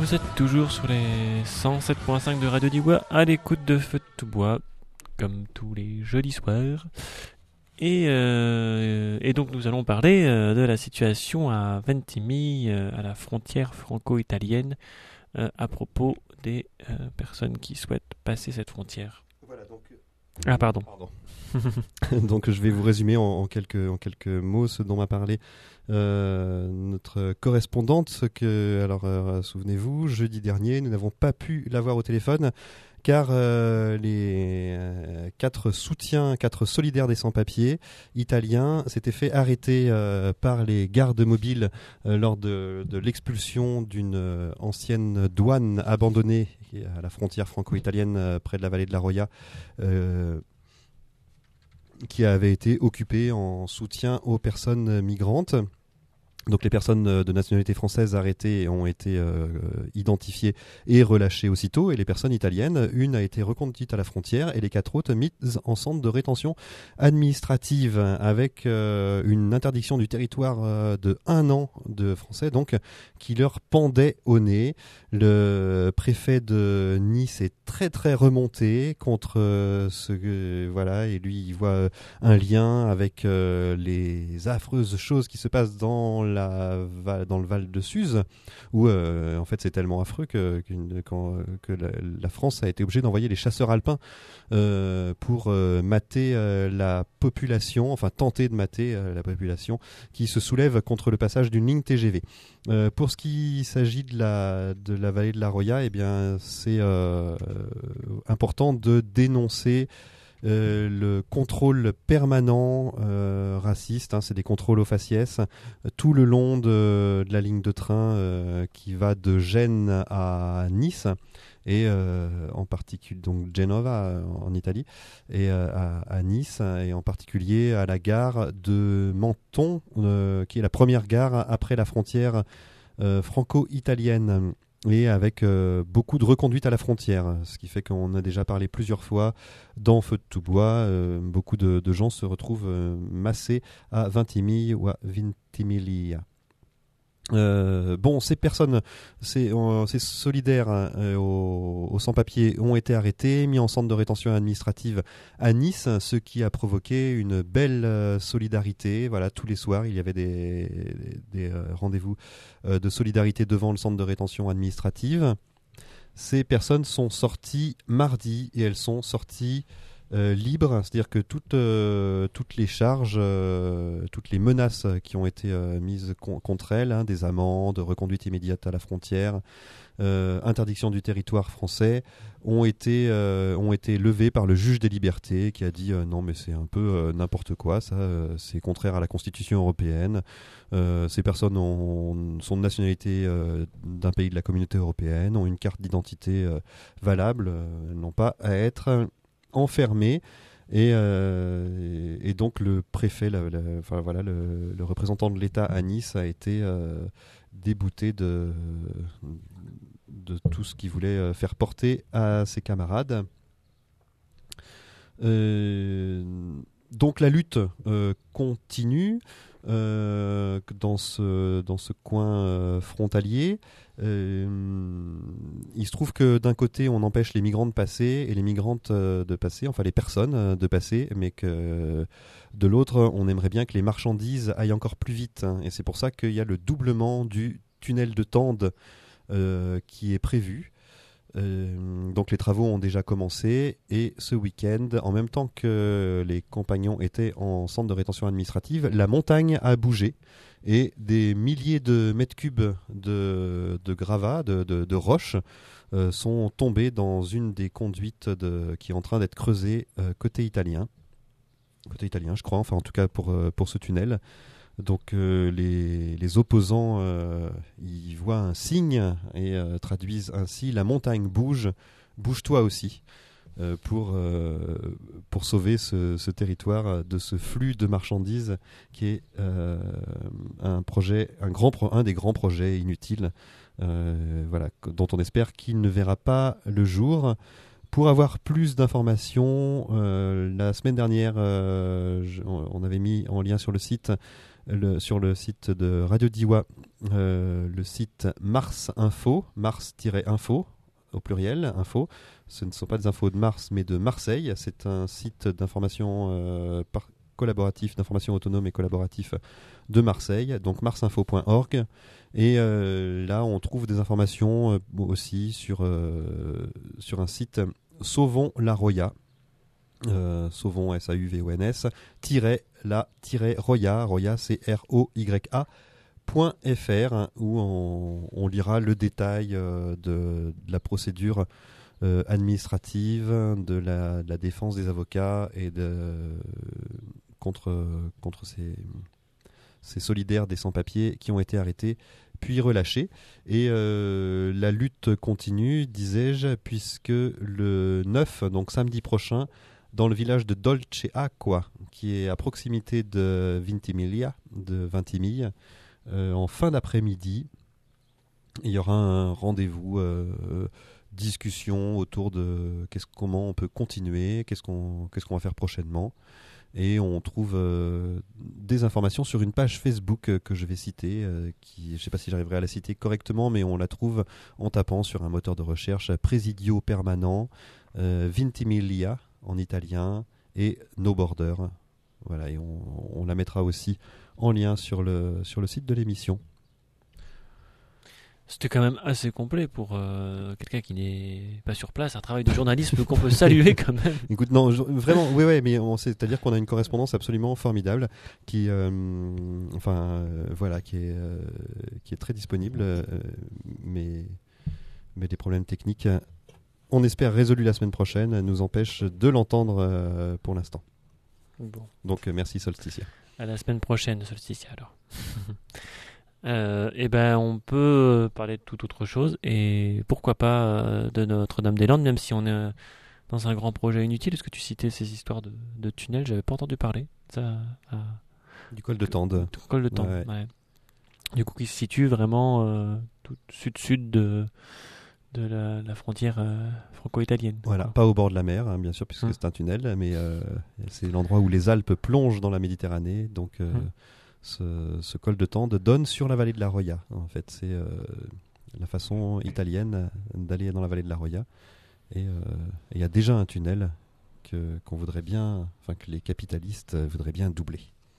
Speaker 1: Vous êtes toujours sur les cent sept virgule cinq de Radio Diwa à l'écoute de Feu de tout bois, comme tous les jeudis soirs. Et, euh, et donc nous allons parler euh, de la situation à Ventimille, euh, à la frontière franco-italienne, euh, à propos des euh, personnes qui souhaitent passer cette frontière.
Speaker 2: Voilà, donc...
Speaker 1: Ah pardon.
Speaker 2: Pardon. Donc je vais vous résumer en, en, quelques, en quelques mots ce dont m'a parlé euh, notre correspondante. Ce que, alors euh, souvenez-vous, jeudi dernier, nous n'avons pas pu l'avoir au téléphone car euh, les euh, quatre soutiens, quatre solidaires des sans-papiers italiens s'étaient fait arrêter euh, par les gardes mobiles euh, lors de, de l'expulsion d'une euh, ancienne douane abandonnée à la frontière franco-italienne euh, près de la vallée de la Roya, euh, qui avait été occupée en soutien aux personnes migrantes. Donc les personnes de nationalité française arrêtées ont été euh, identifiées et relâchées aussitôt, et les personnes italiennes, une a été reconduite à la frontière et les quatre autres mises en centre de rétention administrative avec euh, une interdiction du territoire euh, de un an de français, donc qui leur pendait au nez. Le préfet de Nice est très très remonté contre euh, ce que, voilà, et lui il voit un lien avec euh, les affreuses choses qui se passent dans la, dans le Val de Suse, où euh, en fait c'est tellement affreux que, qu'une, quand, que la, la France a été obligée d'envoyer les chasseurs alpins euh, pour euh, mater euh, la population, enfin tenter de mater euh, la population qui se soulève contre le passage d'une ligne T G V. Euh, pour ce qui s'agit de la, de la vallée de la Roya, eh bien, c'est euh, important de dénoncer Euh, le contrôle permanent euh, raciste, hein, c'est des contrôles au faciès euh, tout le long de, de la ligne de train euh, qui va de Gênes à Nice et euh, en particulier donc Genova en Italie et euh, à, à Nice et en particulier à la gare de Menton euh, qui est la première gare après la frontière euh, franco-italienne. Et avec euh, beaucoup de reconduites à la frontière, ce qui fait qu'on a déjà parlé plusieurs fois dans Feu de tout bois. Euh, beaucoup de, de gens se retrouvent euh, massés à Ventimille ou à Ventimiglia. Euh, bon, ces personnes, ces, euh, ces solidaires euh, aux, aux sans-papiers ont été arrêtés, mis en centre de rétention administrative à Nice, ce qui a provoqué une belle euh, solidarité. Voilà, tous les soirs, il y avait des, des, des euh, rendez-vous euh, de solidarité devant le centre de rétention administrative. Ces personnes sont sorties mardi et elles sont sorties Euh, libre, c'est-à-dire que toutes, euh, toutes les charges, euh, toutes les menaces qui ont été euh, mises con- contre elles, hein, des amendes, reconduite immédiate à la frontière, euh, interdiction du territoire français, ont été, euh, ont été levées par le juge des libertés qui a dit euh, non mais c'est un peu euh, n'importe quoi, ça euh, c'est contraire à la Constitution européenne, euh, ces personnes ont, sont de nationalité euh, d'un pays de la communauté européenne, ont une carte d'identité euh, valable, euh, elles n'ont pas à être enfermé et, euh, et, et donc le préfet, la, la, enfin, voilà, le, le représentant de l'État à Nice a été euh, débouté de, de tout ce qu'il voulait faire porter à ses camarades. Euh, donc la lutte euh, continue euh, dans, ce, dans ce coin euh, frontalier. Euh, il se trouve que d'un côté on empêche les migrants de passer et les migrantes euh, de passer, enfin les personnes euh, de passer, mais que euh, de l'autre on aimerait bien que les marchandises aillent encore plus vite, hein, et c'est pour ça qu'il y a le doublement du tunnel de Tende euh, qui est prévu. Euh, donc les travaux ont déjà commencé et ce week-end, en même temps que les compagnons étaient en centre de rétention administrative, la montagne a bougé et des milliers de mètres cubes de, de gravats, de, de, de roches euh, sont tombés dans une des conduites de, qui est en train d'être creusée euh, côté italien. Côté italien, je crois, enfin en tout cas pour, euh, pour ce tunnel. Donc euh, les, les opposants euh, ils voient un signe et euh, traduisent ainsi la montagne bouge, bouge-toi aussi, euh, pour, euh, pour sauver ce, ce territoire de ce flux de marchandises qui est euh, un projet, un, grand pro, un des grands projets inutiles, euh, voilà, dont on espère qu'il ne verra pas le jour. Pour avoir plus d'informations, euh, la semaine dernière, euh, je, on avait mis en lien sur le site, le, sur le site de Radio Diwa, euh, le site Mars Info, Mars-info au pluriel, info. Ce ne sont pas des infos de Mars, mais de Marseille. C'est un site d'information euh, par collaboratif, d'information autonome et collaboratif de Marseille, donc marsinfo point org. Et euh, là, on trouve des informations euh, aussi sur, euh, sur un site Sauvons la Roya. Euh, Sauvons, S A U V O N S, tiret la, tiret Roya, Roya, c'est R O Y A, point F R, hein, où on, on lira le détail euh, de, de la procédure euh, administrative, de la, de la défense des avocats et de, euh, contre, contre ces, ces solidaires des sans-papiers qui ont été arrêtés puis relâchés. Et euh, la lutte continue, disais-je, puisque le neuf, donc samedi prochain, dans le village de Dolce Acqua, qui est à proximité de Ventimiglia, de Ventimille, euh, en fin d'après-midi, il y aura un rendez-vous, euh, discussion autour de qu'est-ce, comment on peut continuer, qu'est-ce qu'on, qu'est-ce qu'on va faire prochainement. Et on trouve euh, des informations sur une page Facebook euh, que je vais citer, euh, qui, je ne sais pas si j'arriverai à la citer correctement, mais on la trouve en tapant sur un moteur de recherche Presidio Permanent, euh, Ventimiglia en italien et No Border. Voilà, et on, on la mettra aussi en lien sur le, sur le site de l'émission.
Speaker 1: C'était quand même assez complet pour euh, quelqu'un qui n'est pas sur place, un travail de journalisme qu'on peut saluer quand même.
Speaker 2: Écoute, non, je, vraiment, oui, oui, mais on, c'est-à-dire qu'on a une correspondance absolument formidable, qui, euh, enfin, euh, voilà, qui est, euh, qui est très disponible, euh, mais, mais des problèmes techniques, on espère résolus la semaine prochaine, nous empêchent de l'entendre euh, pour l'instant.
Speaker 1: Bon.
Speaker 2: Donc, euh, merci Solsticia.
Speaker 1: À la semaine prochaine, Solsticia alors. Euh, et ben on peut parler de toute autre chose et pourquoi pas euh, de Notre-Dame-des-Landes, même si on est dans un grand projet inutile. Est-ce que tu citais ces histoires de, de tunnels? J'avais pas entendu parler. Ça, à...
Speaker 2: Du col de Tende.
Speaker 1: Du col de Tende,
Speaker 2: ouais.
Speaker 1: Ouais. Du coup, qui se situe vraiment euh, tout sud-sud de, de la, la frontière euh, franco-italienne.
Speaker 2: Voilà, pas au bord de la mer, hein, bien sûr, puisque hum. c'est un tunnel, mais euh, c'est l'endroit où les Alpes plongent dans la Méditerranée, donc... Euh, hum. Ce, ce col de Tende donne sur la vallée de la Roya. En fait, c'est euh, la façon italienne d'aller dans la vallée de la Roya. Et il euh, y a déjà un tunnel que, qu'on voudrait bien, enfin que les capitalistes voudraient bien doubler.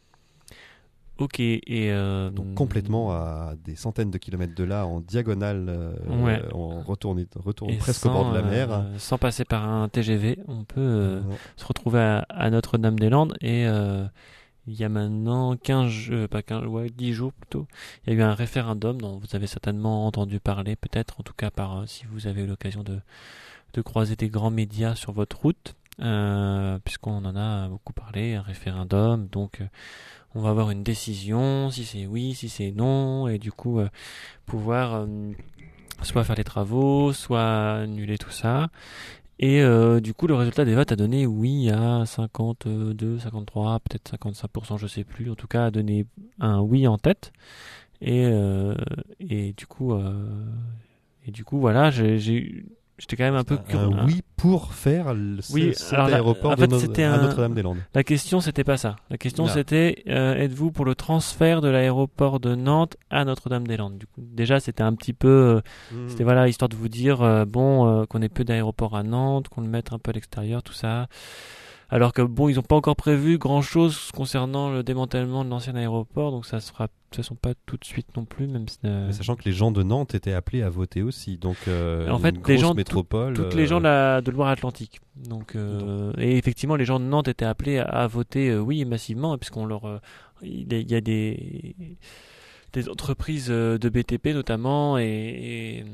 Speaker 1: Ok, et euh,
Speaker 2: donc complètement à des centaines de kilomètres de là, en diagonale, euh,
Speaker 1: ouais.
Speaker 2: on retourne, retourne presque sans, au bord de la mer.
Speaker 1: Euh, sans passer par un T G V, on peut euh, ouais. se retrouver à, à Notre-Dame-des-Landes et euh, il y a maintenant quinze, euh, pas quinze, ouais, dix jours plutôt, il y a eu un référendum dont vous avez certainement entendu parler, peut-être, en tout cas par euh, si vous avez eu l'occasion de, de croiser des grands médias sur votre route, euh, puisqu'on en a beaucoup parlé, un référendum, donc euh, on va avoir une décision, si c'est oui, si c'est non, et du coup euh, pouvoir euh, soit faire les travaux, soit annuler tout ça. Et euh, du coup, le résultat des votes a donné oui à cinquante-deux, cinquante-trois, peut-être cinquante-cinq pour cent, je sais plus. En tout cas, a donné un oui en tête. Et euh, et du coup, euh, et du coup, voilà, j'ai, j'ai j'étais quand même un peu curieux.
Speaker 2: Un oui pour faire le,
Speaker 1: oui,
Speaker 2: cet
Speaker 1: alors
Speaker 2: aéroport
Speaker 1: la, en fait,
Speaker 2: de
Speaker 1: c'était
Speaker 2: no-
Speaker 1: un,
Speaker 2: à Notre-Dame-des-Landes.
Speaker 1: La question, c'était pas ça. La question,
Speaker 2: non.
Speaker 1: c'était euh, êtes-vous pour le transfert de l'aéroport de Nantes à Notre-Dame-des-Landes? Du coup, déjà, c'était un petit peu, euh, mmh. c'était voilà, histoire de vous dire euh, bon, euh, qu'on ait peu d'aéroports à Nantes, qu'on le mette un peu à l'extérieur, tout ça. Alors que bon, ils n'ont pas encore prévu grand-chose concernant le démantèlement de l'ancien aéroport, donc ça se fera de toute façon pas tout de suite non plus, même si, euh...
Speaker 2: Mais sachant que les gens de Nantes étaient appelés à voter aussi, donc euh,
Speaker 1: en fait,
Speaker 2: une grosse
Speaker 1: les gens,
Speaker 2: métropole.
Speaker 1: Tout, toutes les gens de, la, de Loire-Atlantique. Donc, euh, et effectivement, les gens de Nantes étaient appelés à, à voter, euh, oui, massivement, puisqu'on leur, euh, il y a des des entreprises de B T P notamment et, et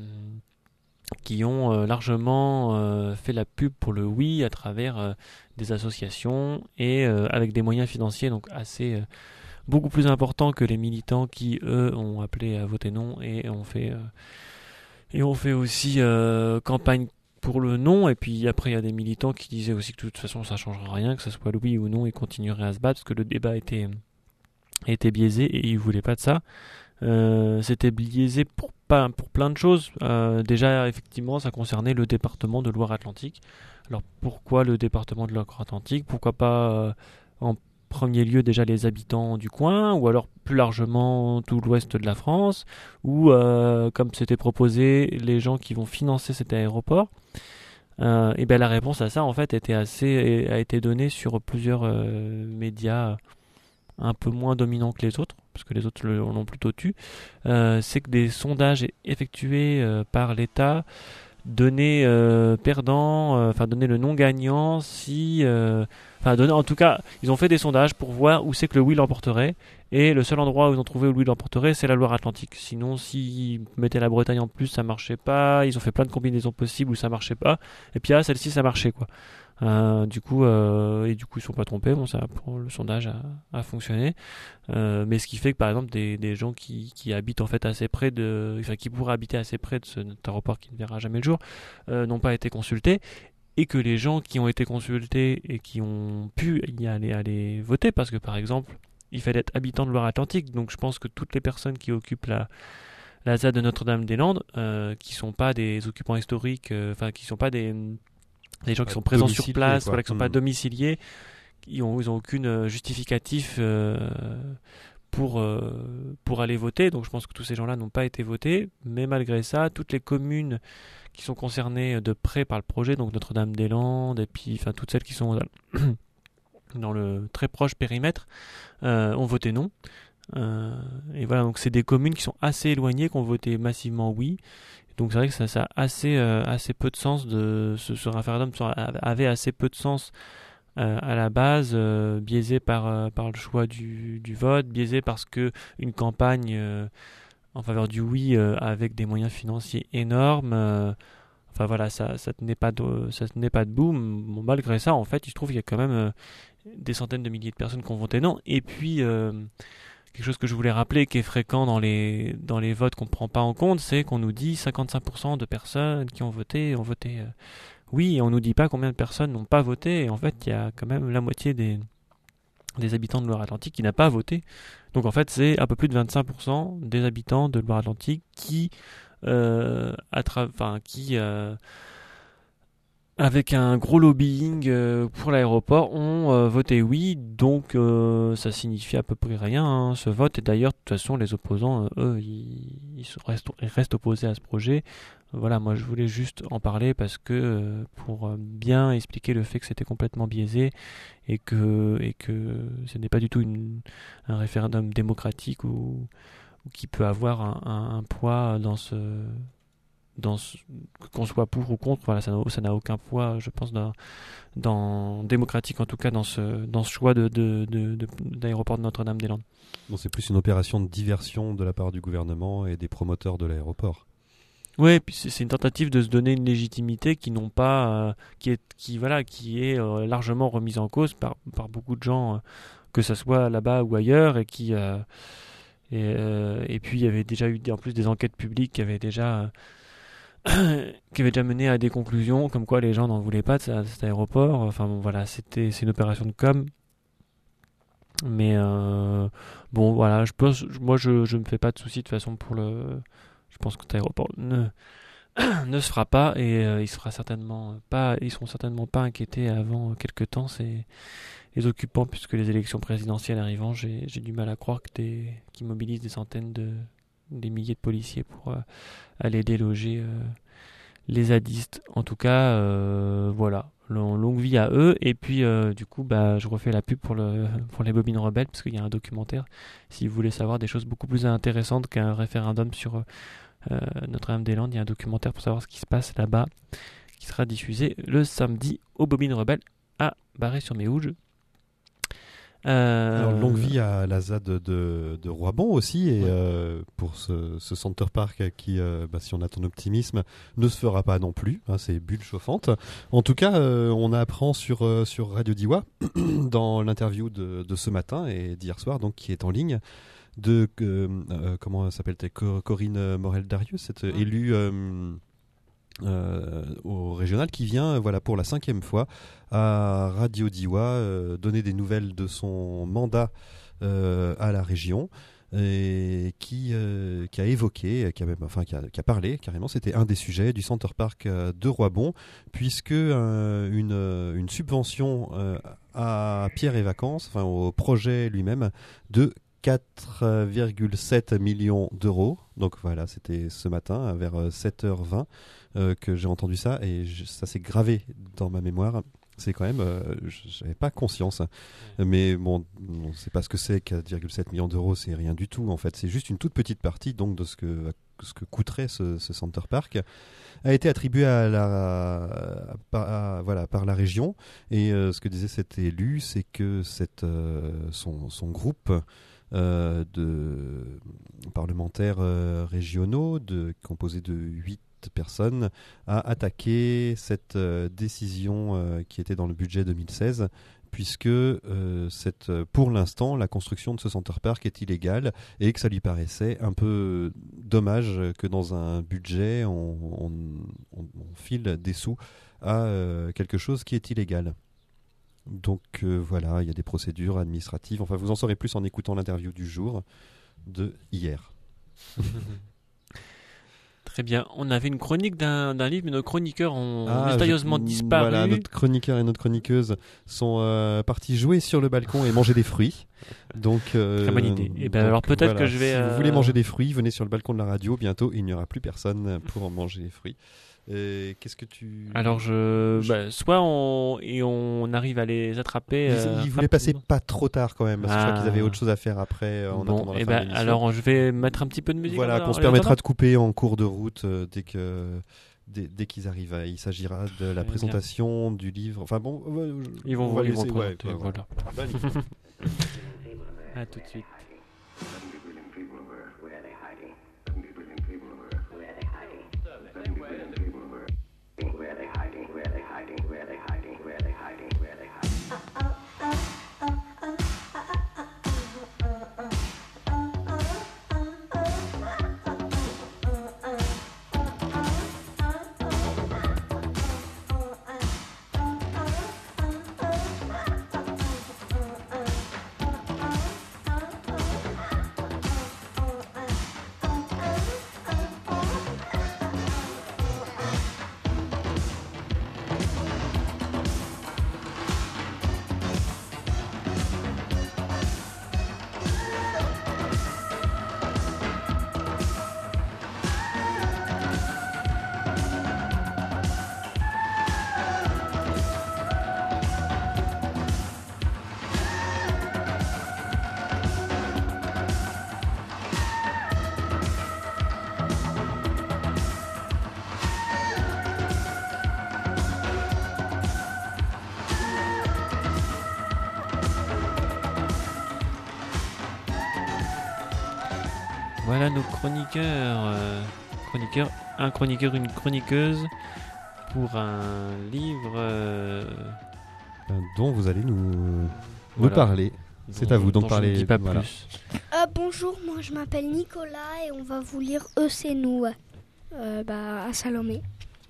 Speaker 1: qui ont euh, largement euh, fait la pub pour le oui à travers euh, des associations et euh, avec des moyens financiers donc assez euh, beaucoup plus importants que les militants qui eux ont appelé à voter non et ont fait euh, et ont fait aussi euh, campagne pour le non. Et puis après il y a des militants qui disaient aussi que de toute façon ça changera rien, que ce soit le oui ou non, ils continueraient à se battre parce que le débat était était biaisé et ils voulaient pas de ça. Euh, c'était biaisé pour, pas, pour plein de choses. Euh, déjà, effectivement, ça concernait le département de Loire-Atlantique. Alors, pourquoi le département de Loire-Atlantique? Pourquoi pas euh, en premier lieu déjà les habitants du coin, ou alors plus largement tout l'ouest de la France, ou euh, comme c'était proposé, les gens qui vont financer cet aéroport. Euh, et ben la réponse à ça en fait était assez, a été donnée sur plusieurs euh, médias un peu moins dominants que les autres, parce que les autres l'ont plutôt tu. Euh, c'est que des sondages effectués euh, par l'État donner euh, perdant, enfin euh, donner le non gagnant si, enfin euh, donner, en tout cas, ils ont fait des sondages pour voir où c'est que le oui l'emporterait, et le seul endroit où ils ont trouvé où le oui l'emporterait, c'est la Loire-Atlantique. Sinon, s'ils mettaient la Bretagne en plus, ça marchait pas. Ils ont fait plein de combinaisons possibles où ça marchait pas, et puis là, celle-ci, ça marchait quoi. Euh, du coup, euh, et du coup, ils sont pas trompés. Bon, ça, pour le sondage a, a fonctionné. Euh, mais ce qui fait que, par exemple, des, des gens qui, qui habitent en fait assez près de, enfin, qui pourraient habiter assez près de ce, cet aéroport qui ne verra jamais le jour, euh, n'ont pas été consultés, et que les gens qui ont été consultés et qui ont pu y aller, aller voter, parce que, par exemple, il fallait être habitant de Loire-Atlantique, donc je pense que toutes les personnes qui occupent la la Z A D de Notre-Dame-des-Landes, euh, qui sont pas des occupants historiques, enfin, euh, qui sont pas des des gens qui sont présents sur place, voilà, qui sont mmh. pas domiciliés, ils ont, ils ont aucune justificatif euh, pour, euh, pour aller voter. Donc je pense que tous ces gens-là n'ont pas été votés. Mais malgré ça, toutes les communes qui sont concernées de près par le projet, donc Notre-Dame-des-Landes, et puis enfin toutes celles qui sont dans le très proche périmètre, euh, ont voté non. Euh, et voilà, donc c'est des communes qui sont assez éloignées, qui ont voté massivement oui. Donc c'est vrai que ça, ça a assez, euh, assez peu de sens, de, ce, ce référendum avait assez peu de sens euh, à la base, euh, biaisé par, euh, par le choix du, du vote, biaisé parce que une campagne euh, en faveur du oui euh, avec des moyens financiers énormes, euh, enfin voilà, ça, ça tenait pas de, ça tenait pas debout. Bon, malgré ça, en fait, il se trouve qu'il y a quand même euh, des centaines de milliers de personnes qui ont voté non. Et puis euh, quelque chose que je voulais rappeler, qui est fréquent dans les, dans les votes qu'on ne prend pas en compte, c'est qu'on nous dit cinquante-cinq pour cent de personnes qui ont voté ont voté euh, oui, et on ne nous dit pas combien de personnes n'ont pas voté. Et en fait, il y a quand même la moitié des, des habitants de Loire-Atlantique qui n'a pas voté. Donc en fait, c'est un peu plus de vingt-cinq pour cent des habitants de Loire-Atlantique qui, euh, attra- enfin, qui euh, avec un gros lobbying euh, pour l'aéroport, ont euh, voté oui, donc euh, ça signifie à peu près rien, hein, ce vote. Et d'ailleurs, de toute façon, les opposants, euh, eux, ils, ils, restent, ils restent opposés à ce projet. Voilà, moi je voulais juste en parler parce que euh, pour euh, bien expliquer le fait que c'était complètement biaisé et que, et que ce n'est pas du tout une, un référendum démocratique ou, ou qui peut avoir un, un, un poids dans ce... Dans ce, qu'on soit pour ou contre, voilà, ça n'a, ça n'a aucun poids, je pense, dans, dans démocratique en tout cas dans ce, dans ce choix de, de, de, de, d'aéroport de Notre-Dame-des-Landes.
Speaker 2: Bon, c'est plus une opération de diversion de la part du gouvernement et des promoteurs de l'aéroport.
Speaker 1: Oui, puis c'est, c'est une tentative de se donner une légitimité qui n'ont pas, euh, qui est, qui voilà, qui est euh, largement remise en cause par, par beaucoup de gens, euh, que ce soit là-bas ou ailleurs, et qui euh, et, euh, et puis il y avait déjà eu en plus des enquêtes publiques qui avaient déjà euh, qui avait déjà mené à des conclusions comme quoi les gens n'en voulaient pas de cet aéroport. Enfin bon, voilà, c'était, c'est une opération de com. Mais euh, bon, voilà, je pense, moi je je me fais pas de soucis de toute façon pour le. Je pense que cet aéroport ne ne se fera pas, et euh, il sera certainement pas, ils seront certainement pas inquiétés avant quelques temps. C'est les occupants, puisque les élections présidentielles arrivant, j'ai j'ai du mal à croire que des qui mobilisent des centaines de des milliers de policiers pour euh, aller déloger euh, les zadistes. En tout cas, euh, voilà, longue vie à eux. Et puis, euh, du coup, bah, je refais la pub pour, le, pour les bobines rebelles, parce qu'il y a un documentaire, si vous voulez savoir des choses beaucoup plus intéressantes qu'un référendum sur euh, Notre-Dame-des-Landes. Il y a un documentaire pour savoir ce qui se passe là-bas, qui sera diffusé le samedi aux bobines rebelles à Barré-sur-Méouge.
Speaker 2: Euh... Alors, longue vie à la Z A D de, de Roibon aussi, et ouais. euh, pour ce, ce Center Park qui, euh, bah, si on a ton optimisme, ne se fera pas non plus, hein, c'est bulle chauffante. En tout cas, euh, on apprend sur, euh, sur Radio Diois, dans l'interview de, de ce matin et d'hier soir, donc qui est en ligne, de, euh, euh, comment s'appelle-t-elle, Corinne Morel-Darieux, cette ouais. élue... Euh, Euh, au régional, qui vient voilà pour la cinquième fois à Radio Diois euh, donner des nouvelles de son mandat euh, à la région. et qui, euh, qui a évoqué, qui a, même, enfin, qui a, qui a parlé carrément, c'était un des sujets du Center Park euh, de Roibon, puisque euh, une, une subvention euh, à Pierre et Vacances, enfin au projet lui-même, de quatre virgule sept millions d'euros. Donc voilà, c'était ce matin vers sept heures vingt euh, que j'ai entendu ça, et je, ça s'est gravé dans ma mémoire. C'est quand même, euh, j'avais pas conscience, mais bon, on ne sait pas ce que c'est, quatre virgule sept millions d'euros, c'est rien du tout en fait, c'est juste une toute petite partie donc de ce que, ce que coûterait ce, ce Center Park, a été attribué à la, à, à, à, voilà, par la région, et euh, ce que disait cet élu, c'est que cette, euh, son, son groupe euh, de parlementaires euh, régionaux, de, composé de huit personnes, a attaqué cette euh, décision euh, qui était dans le budget deux mille seize, puisque euh, cette, pour l'instant la construction de ce Center Park est illégale, et que ça lui paraissait un peu dommage que dans un budget on, on, on, on file des sous à euh, quelque chose qui est illégal. Donc euh, voilà, il y a des procédures administratives, enfin vous en saurez plus en écoutant l'interview du jour de hier.
Speaker 1: Très bien. On avait une chronique d'un, d'un livre, mais nos chroniqueurs ont
Speaker 2: ah,
Speaker 1: mystérieusement
Speaker 2: je,
Speaker 1: disparu.
Speaker 2: Voilà, notre chroniqueur et notre chroniqueuse sont euh, partis jouer sur le balcon et manger des fruits. Donc, euh,
Speaker 1: très bonne idée. Et ben
Speaker 2: donc,
Speaker 1: alors peut-être
Speaker 2: voilà,
Speaker 1: que je vais.
Speaker 2: Si
Speaker 1: euh...
Speaker 2: vous voulez manger des fruits, venez sur le balcon de la radio. Bientôt, il n'y aura plus personne pour en manger des fruits. Et qu'est-ce que tu...
Speaker 1: Alors je, je... Bah, soit on et on arrive à les attraper.
Speaker 2: Ils,
Speaker 1: euh,
Speaker 2: ils voulaient passer pas trop tard quand même, parce que
Speaker 1: ah.
Speaker 2: je crois qu'ils avaient autre chose à faire après euh, en
Speaker 1: bon,
Speaker 2: attendant la
Speaker 1: et
Speaker 2: fin
Speaker 1: bah,
Speaker 2: de l'émission.
Speaker 1: alors je vais mettre un petit peu de musique.
Speaker 2: Voilà, qu'on se permettra de couper en cours de route euh, dès que dès, dès qu'ils arrivent. Il s'agira de la
Speaker 1: Très
Speaker 2: présentation bien. Du livre. Enfin bon, euh,
Speaker 1: ils vont,
Speaker 2: on va
Speaker 1: ils
Speaker 2: laisser,
Speaker 1: vont présenter.
Speaker 2: Ouais,
Speaker 1: voilà.
Speaker 2: voilà.
Speaker 1: À tout de suite. Voilà nos chroniqueurs, euh, chroniqueurs, un chroniqueur, une chroniqueuse pour un livre euh,
Speaker 2: dont vous allez nous, nous
Speaker 1: voilà.
Speaker 2: parler. C'est
Speaker 1: dont,
Speaker 2: à vous d'en
Speaker 1: dont
Speaker 2: parler.
Speaker 1: Je ne dis pas
Speaker 2: voilà.
Speaker 1: plus.
Speaker 3: Euh, bonjour, moi je m'appelle Nicolas et on va vous lire Eux c'est nous euh, bah, à Salomé.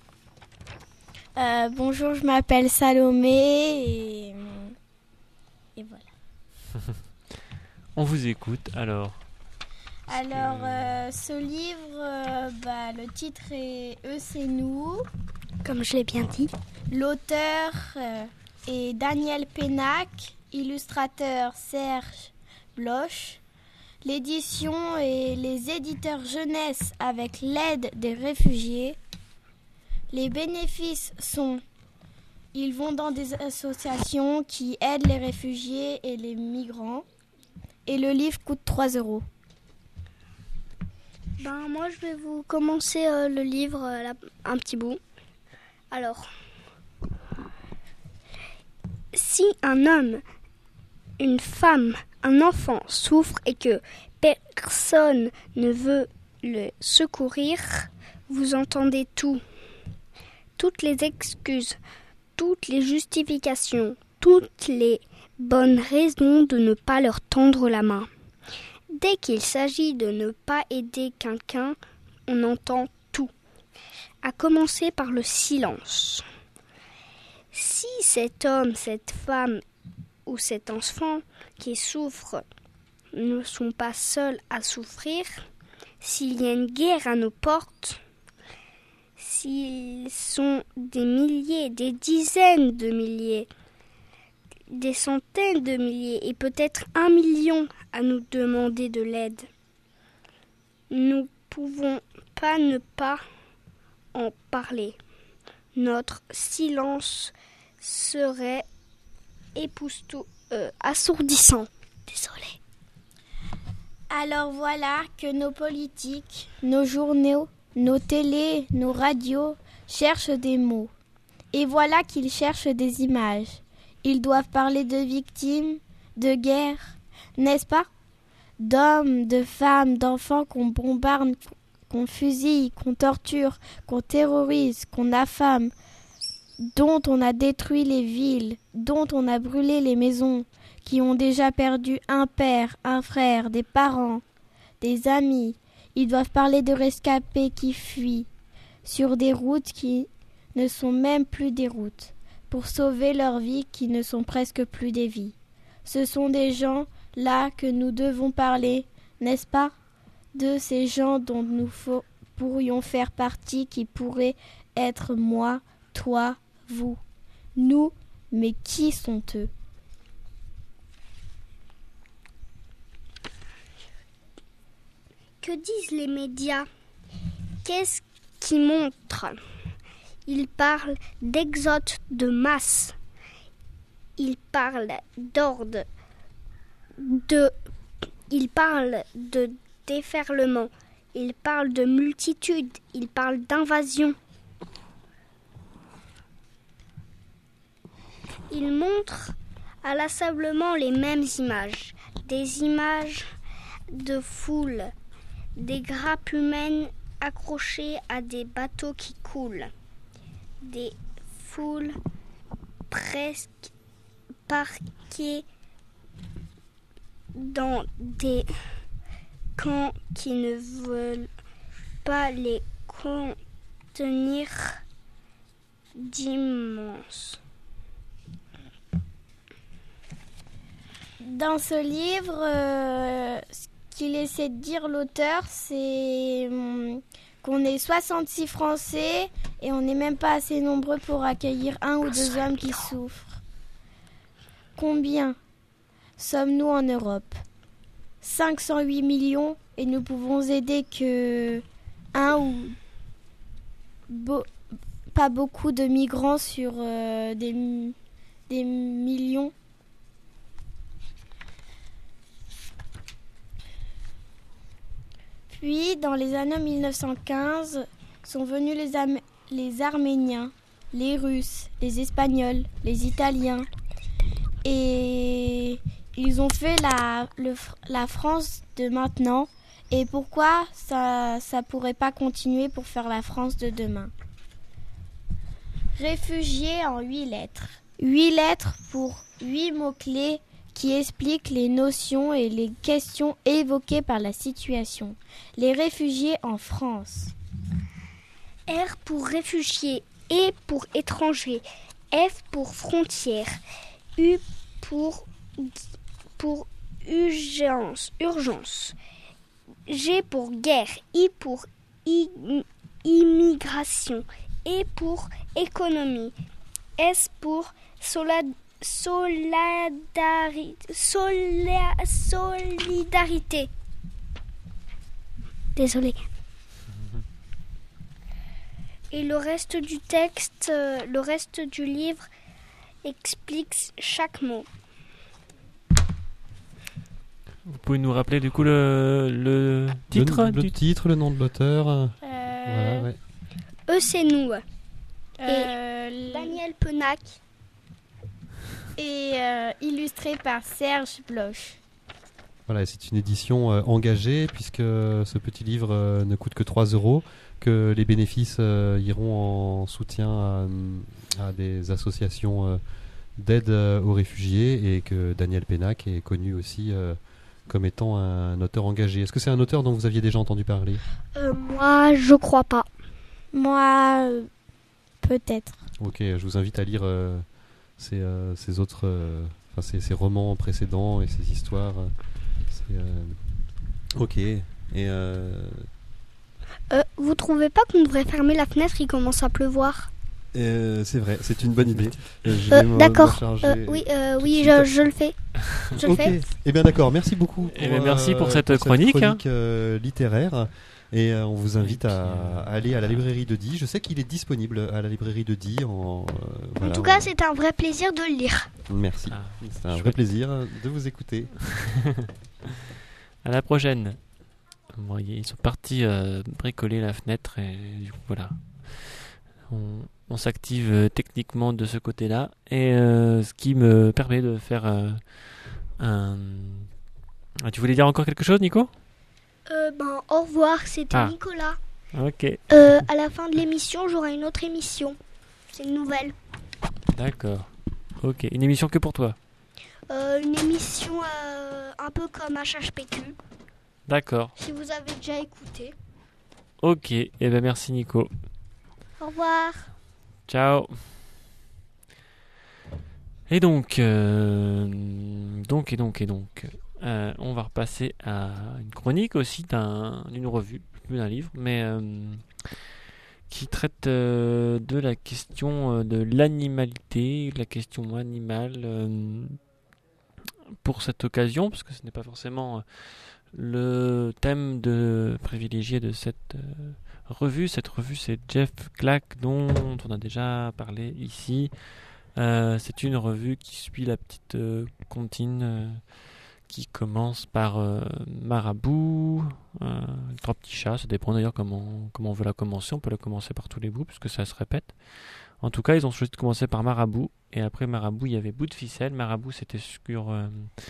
Speaker 5: Euh, bonjour, je m'appelle Salomé et, et voilà.
Speaker 1: On vous écoute alors.
Speaker 5: Alors, euh, ce livre, euh, bah, le titre est Eux c'est nous.
Speaker 3: Comme je l'ai bien dit.
Speaker 5: L'auteur euh, est Daniel Pénac, illustrateur Serge Bloch. L'édition et les éditeurs jeunesse avec l'aide des réfugiés. Les bénéfices sont, ils vont dans des associations qui aident les réfugiés et les migrants. Et le livre coûte trois euros.
Speaker 3: Ben, moi, je vais vous commencer euh, le livre, euh, là, un petit bout. Alors, si un homme, une femme, un enfant souffre et que personne ne veut le secourir, vous entendez tout. Toutes les excuses, toutes les justifications, toutes les bonnes raisons de ne pas leur tendre la main. Dès qu'il s'agit de ne pas aider quelqu'un, on entend tout, à commencer par le silence. Si cet homme, cette femme ou cet enfant qui souffre ne sont pas seuls à souffrir, s'il y a une guerre à nos portes, s'ils sont des milliers, des dizaines de milliers, des centaines de milliers et peut-être un million à nous demander de l'aide, nous ne pouvons pas ne pas en parler. Notre silence serait époustou- euh, assourdissant. Désolée.
Speaker 5: Alors voilà que nos politiques, nos journaux, nos télés, nos radios cherchent des mots. Et voilà qu'ils cherchent des images. Ils doivent parler de victimes, de guerres, n'est-ce pas? D'hommes, de femmes, d'enfants qu'on bombarde, qu'on fusille, qu'on torture, qu'on terrorise, qu'on affame, dont on a détruit les villes, dont on a brûlé les maisons, qui ont déjà perdu un père, un frère, des parents, des amis. Ils doivent parler de rescapés qui fuient sur des routes qui ne sont même plus des routes, pour sauver leurs vies qui ne sont presque plus des vies. Ce sont des gens là que nous devons parler, n'est-ce pas? De ces gens dont nous faut, pourrions faire partie, qui pourraient être moi, toi, vous, nous, mais qui sont eux?
Speaker 3: Que disent les médias? Qu'est-ce qu'ils montrent? Ils parlent d'exode de masse. Ils parlent d'ordre. De... Ils parlent de déferlement. Ils parlent de multitude. Ils parlent d'invasion. Ils montrent inlassablement les mêmes images. Des images de foule. Des grappes humaines accrochées à des bateaux qui coulent. Des foules presque parquées dans des camps qui ne veulent pas les contenir, d'immenses.
Speaker 5: Dans ce livre, euh, ce qu'il essaie de dire l'auteur, c'est hum, qu'on est soixante-six Français et on n'est même pas assez nombreux pour accueillir un ou deux hommes qui souffrent. Combien sommes-nous en Europe? cinq cent huit millions et nous pouvons aider que un ou beau, pas beaucoup de migrants sur euh, des, des millions. Puis, dans les années mille neuf cent quinze, sont venus les, Am- les Arméniens, les Russes, les Espagnols, les Italiens. Et ils ont fait la, le, la France de maintenant. Et pourquoi ça ne pourrait pas continuer pour faire la France de demain? Réfugiés en huit lettres. Huit lettres pour huit mots-clés qui expliquent les notions et les questions évoquées par la situation. Les réfugiés en France.
Speaker 3: R pour réfugiés, E pour étrangers, F pour frontières, U pour, pour urgence, urgence, G pour guerre, I pour i, immigration, E pour économie, S pour solid, solidari, sola, solidarité. Désolée. Et le reste du texte, euh, le reste du livre explique chaque mot.
Speaker 1: Vous pouvez nous rappeler du coup le, le titre
Speaker 2: Le, le
Speaker 1: du...
Speaker 2: titre, le nom de l'auteur.
Speaker 5: Euh,
Speaker 2: Voilà, ouais.
Speaker 3: Eux, c'est nous.
Speaker 5: euh,
Speaker 3: Daniel Penac.
Speaker 5: Et euh, illustré par Serge Bloch.
Speaker 2: Voilà, c'est une édition euh, engagée puisque ce petit livre euh, ne coûte que trois euros, que les bénéfices euh, iront en soutien à, à des associations euh, d'aide euh, aux réfugiés et que Daniel Pénac est connu aussi euh, comme étant un auteur engagé. Est-ce que c'est un auteur dont vous aviez déjà entendu parler?
Speaker 3: Euh, moi, je crois pas.
Speaker 5: Moi, euh, peut-être.
Speaker 2: Ok, je vous invite à lire euh, ces, euh, ces autres, euh, enfin ces, ces romans précédents et ces histoires. Euh, c'est, euh, ok. Et euh,
Speaker 3: Euh, vous trouvez pas qu'on devrait fermer la fenêtre, il commence à pleuvoir?
Speaker 2: euh, c'est vrai, c'est une bonne idée. Je
Speaker 3: Euh,
Speaker 2: vais m'en-
Speaker 3: d'accord.
Speaker 2: m'en charger
Speaker 3: Euh, oui, euh,
Speaker 2: tout de
Speaker 3: oui,
Speaker 2: suite.
Speaker 3: je, je le fais. Je le
Speaker 2: Ok.
Speaker 3: fais.
Speaker 2: Eh bien d'accord, merci beaucoup.
Speaker 1: Eh bien, merci pour cette chronique, hein.
Speaker 2: euh, littéraire. Et euh, on vous invite à, à aller à la librairie de Die. Je sais qu'il est disponible à la librairie de Die. En, euh,
Speaker 3: En
Speaker 2: voilà,
Speaker 3: tout cas,
Speaker 2: en-
Speaker 3: c'est un vrai plaisir de le lire.
Speaker 2: Merci.
Speaker 1: Ah,
Speaker 2: C'est un vrai
Speaker 1: chouette.
Speaker 2: plaisir de vous écouter.
Speaker 1: À la prochaine. Bon, ils sont partis euh, bricoler la fenêtre et du coup, voilà. On, on s'active euh, techniquement de ce côté-là et euh, ce qui me permet de faire euh, un... Ah, tu voulais dire encore quelque chose, Nico?
Speaker 3: Euh, ben, au revoir, c'était
Speaker 1: Ah.
Speaker 3: Nicolas.
Speaker 1: Ok,
Speaker 3: Euh, à la fin de l'émission, j'aurai une autre émission. C'est une nouvelle.
Speaker 1: d'accord. Ok, une émission que pour toi.
Speaker 3: Euh, une émission euh, un peu comme H H P Q,
Speaker 1: D'accord.
Speaker 3: si vous avez déjà écouté.
Speaker 1: Ok, et eh ben merci Nico.
Speaker 3: Au revoir.
Speaker 1: Ciao. Et donc, euh, donc et donc et donc, euh, on va repasser à une chronique aussi d'un, d'une revue, plus d'un livre, mais euh, qui traite euh, de la question euh, de l'animalité, de la question animale euh, pour cette occasion, parce que ce n'est pas forcément euh, le thème de privilégié de cette euh, revue. Cette revue, c'est Jeff Clack, dont on a déjà parlé ici. Euh, c'est une revue qui suit la petite euh, comptine euh, qui commence par euh, Marabout, euh, trois petits chats, ça dépend d'ailleurs comment, comment on veut la commencer. On peut la commencer par tous les bouts puisque ça se répète. En tout cas, ils ont choisi de commencer par Marabout, et après Marabout, il y avait Bout de ficelle. Marabout, c'était sur euh,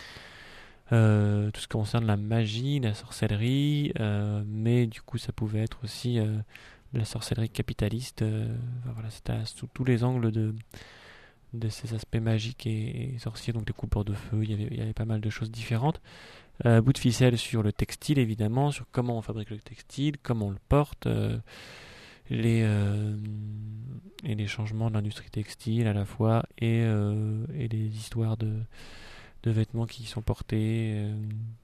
Speaker 1: euh, tout ce qui concerne la magie, la sorcellerie, euh, mais du coup, ça pouvait être aussi euh, la sorcellerie capitaliste. Euh, enfin, voilà, c'était sous tous les angles de de ces aspects magiques et, et sorciers, donc les coupeurs de feu, il y avait, il y avait pas mal de choses différentes. Euh, bout de ficelle sur le textile, évidemment, sur comment on fabrique le textile, comment on le porte, euh, les, euh, et les changements de l'industrie textile à la fois, et, euh, et les histoires de, de vêtements qui sont portés, euh,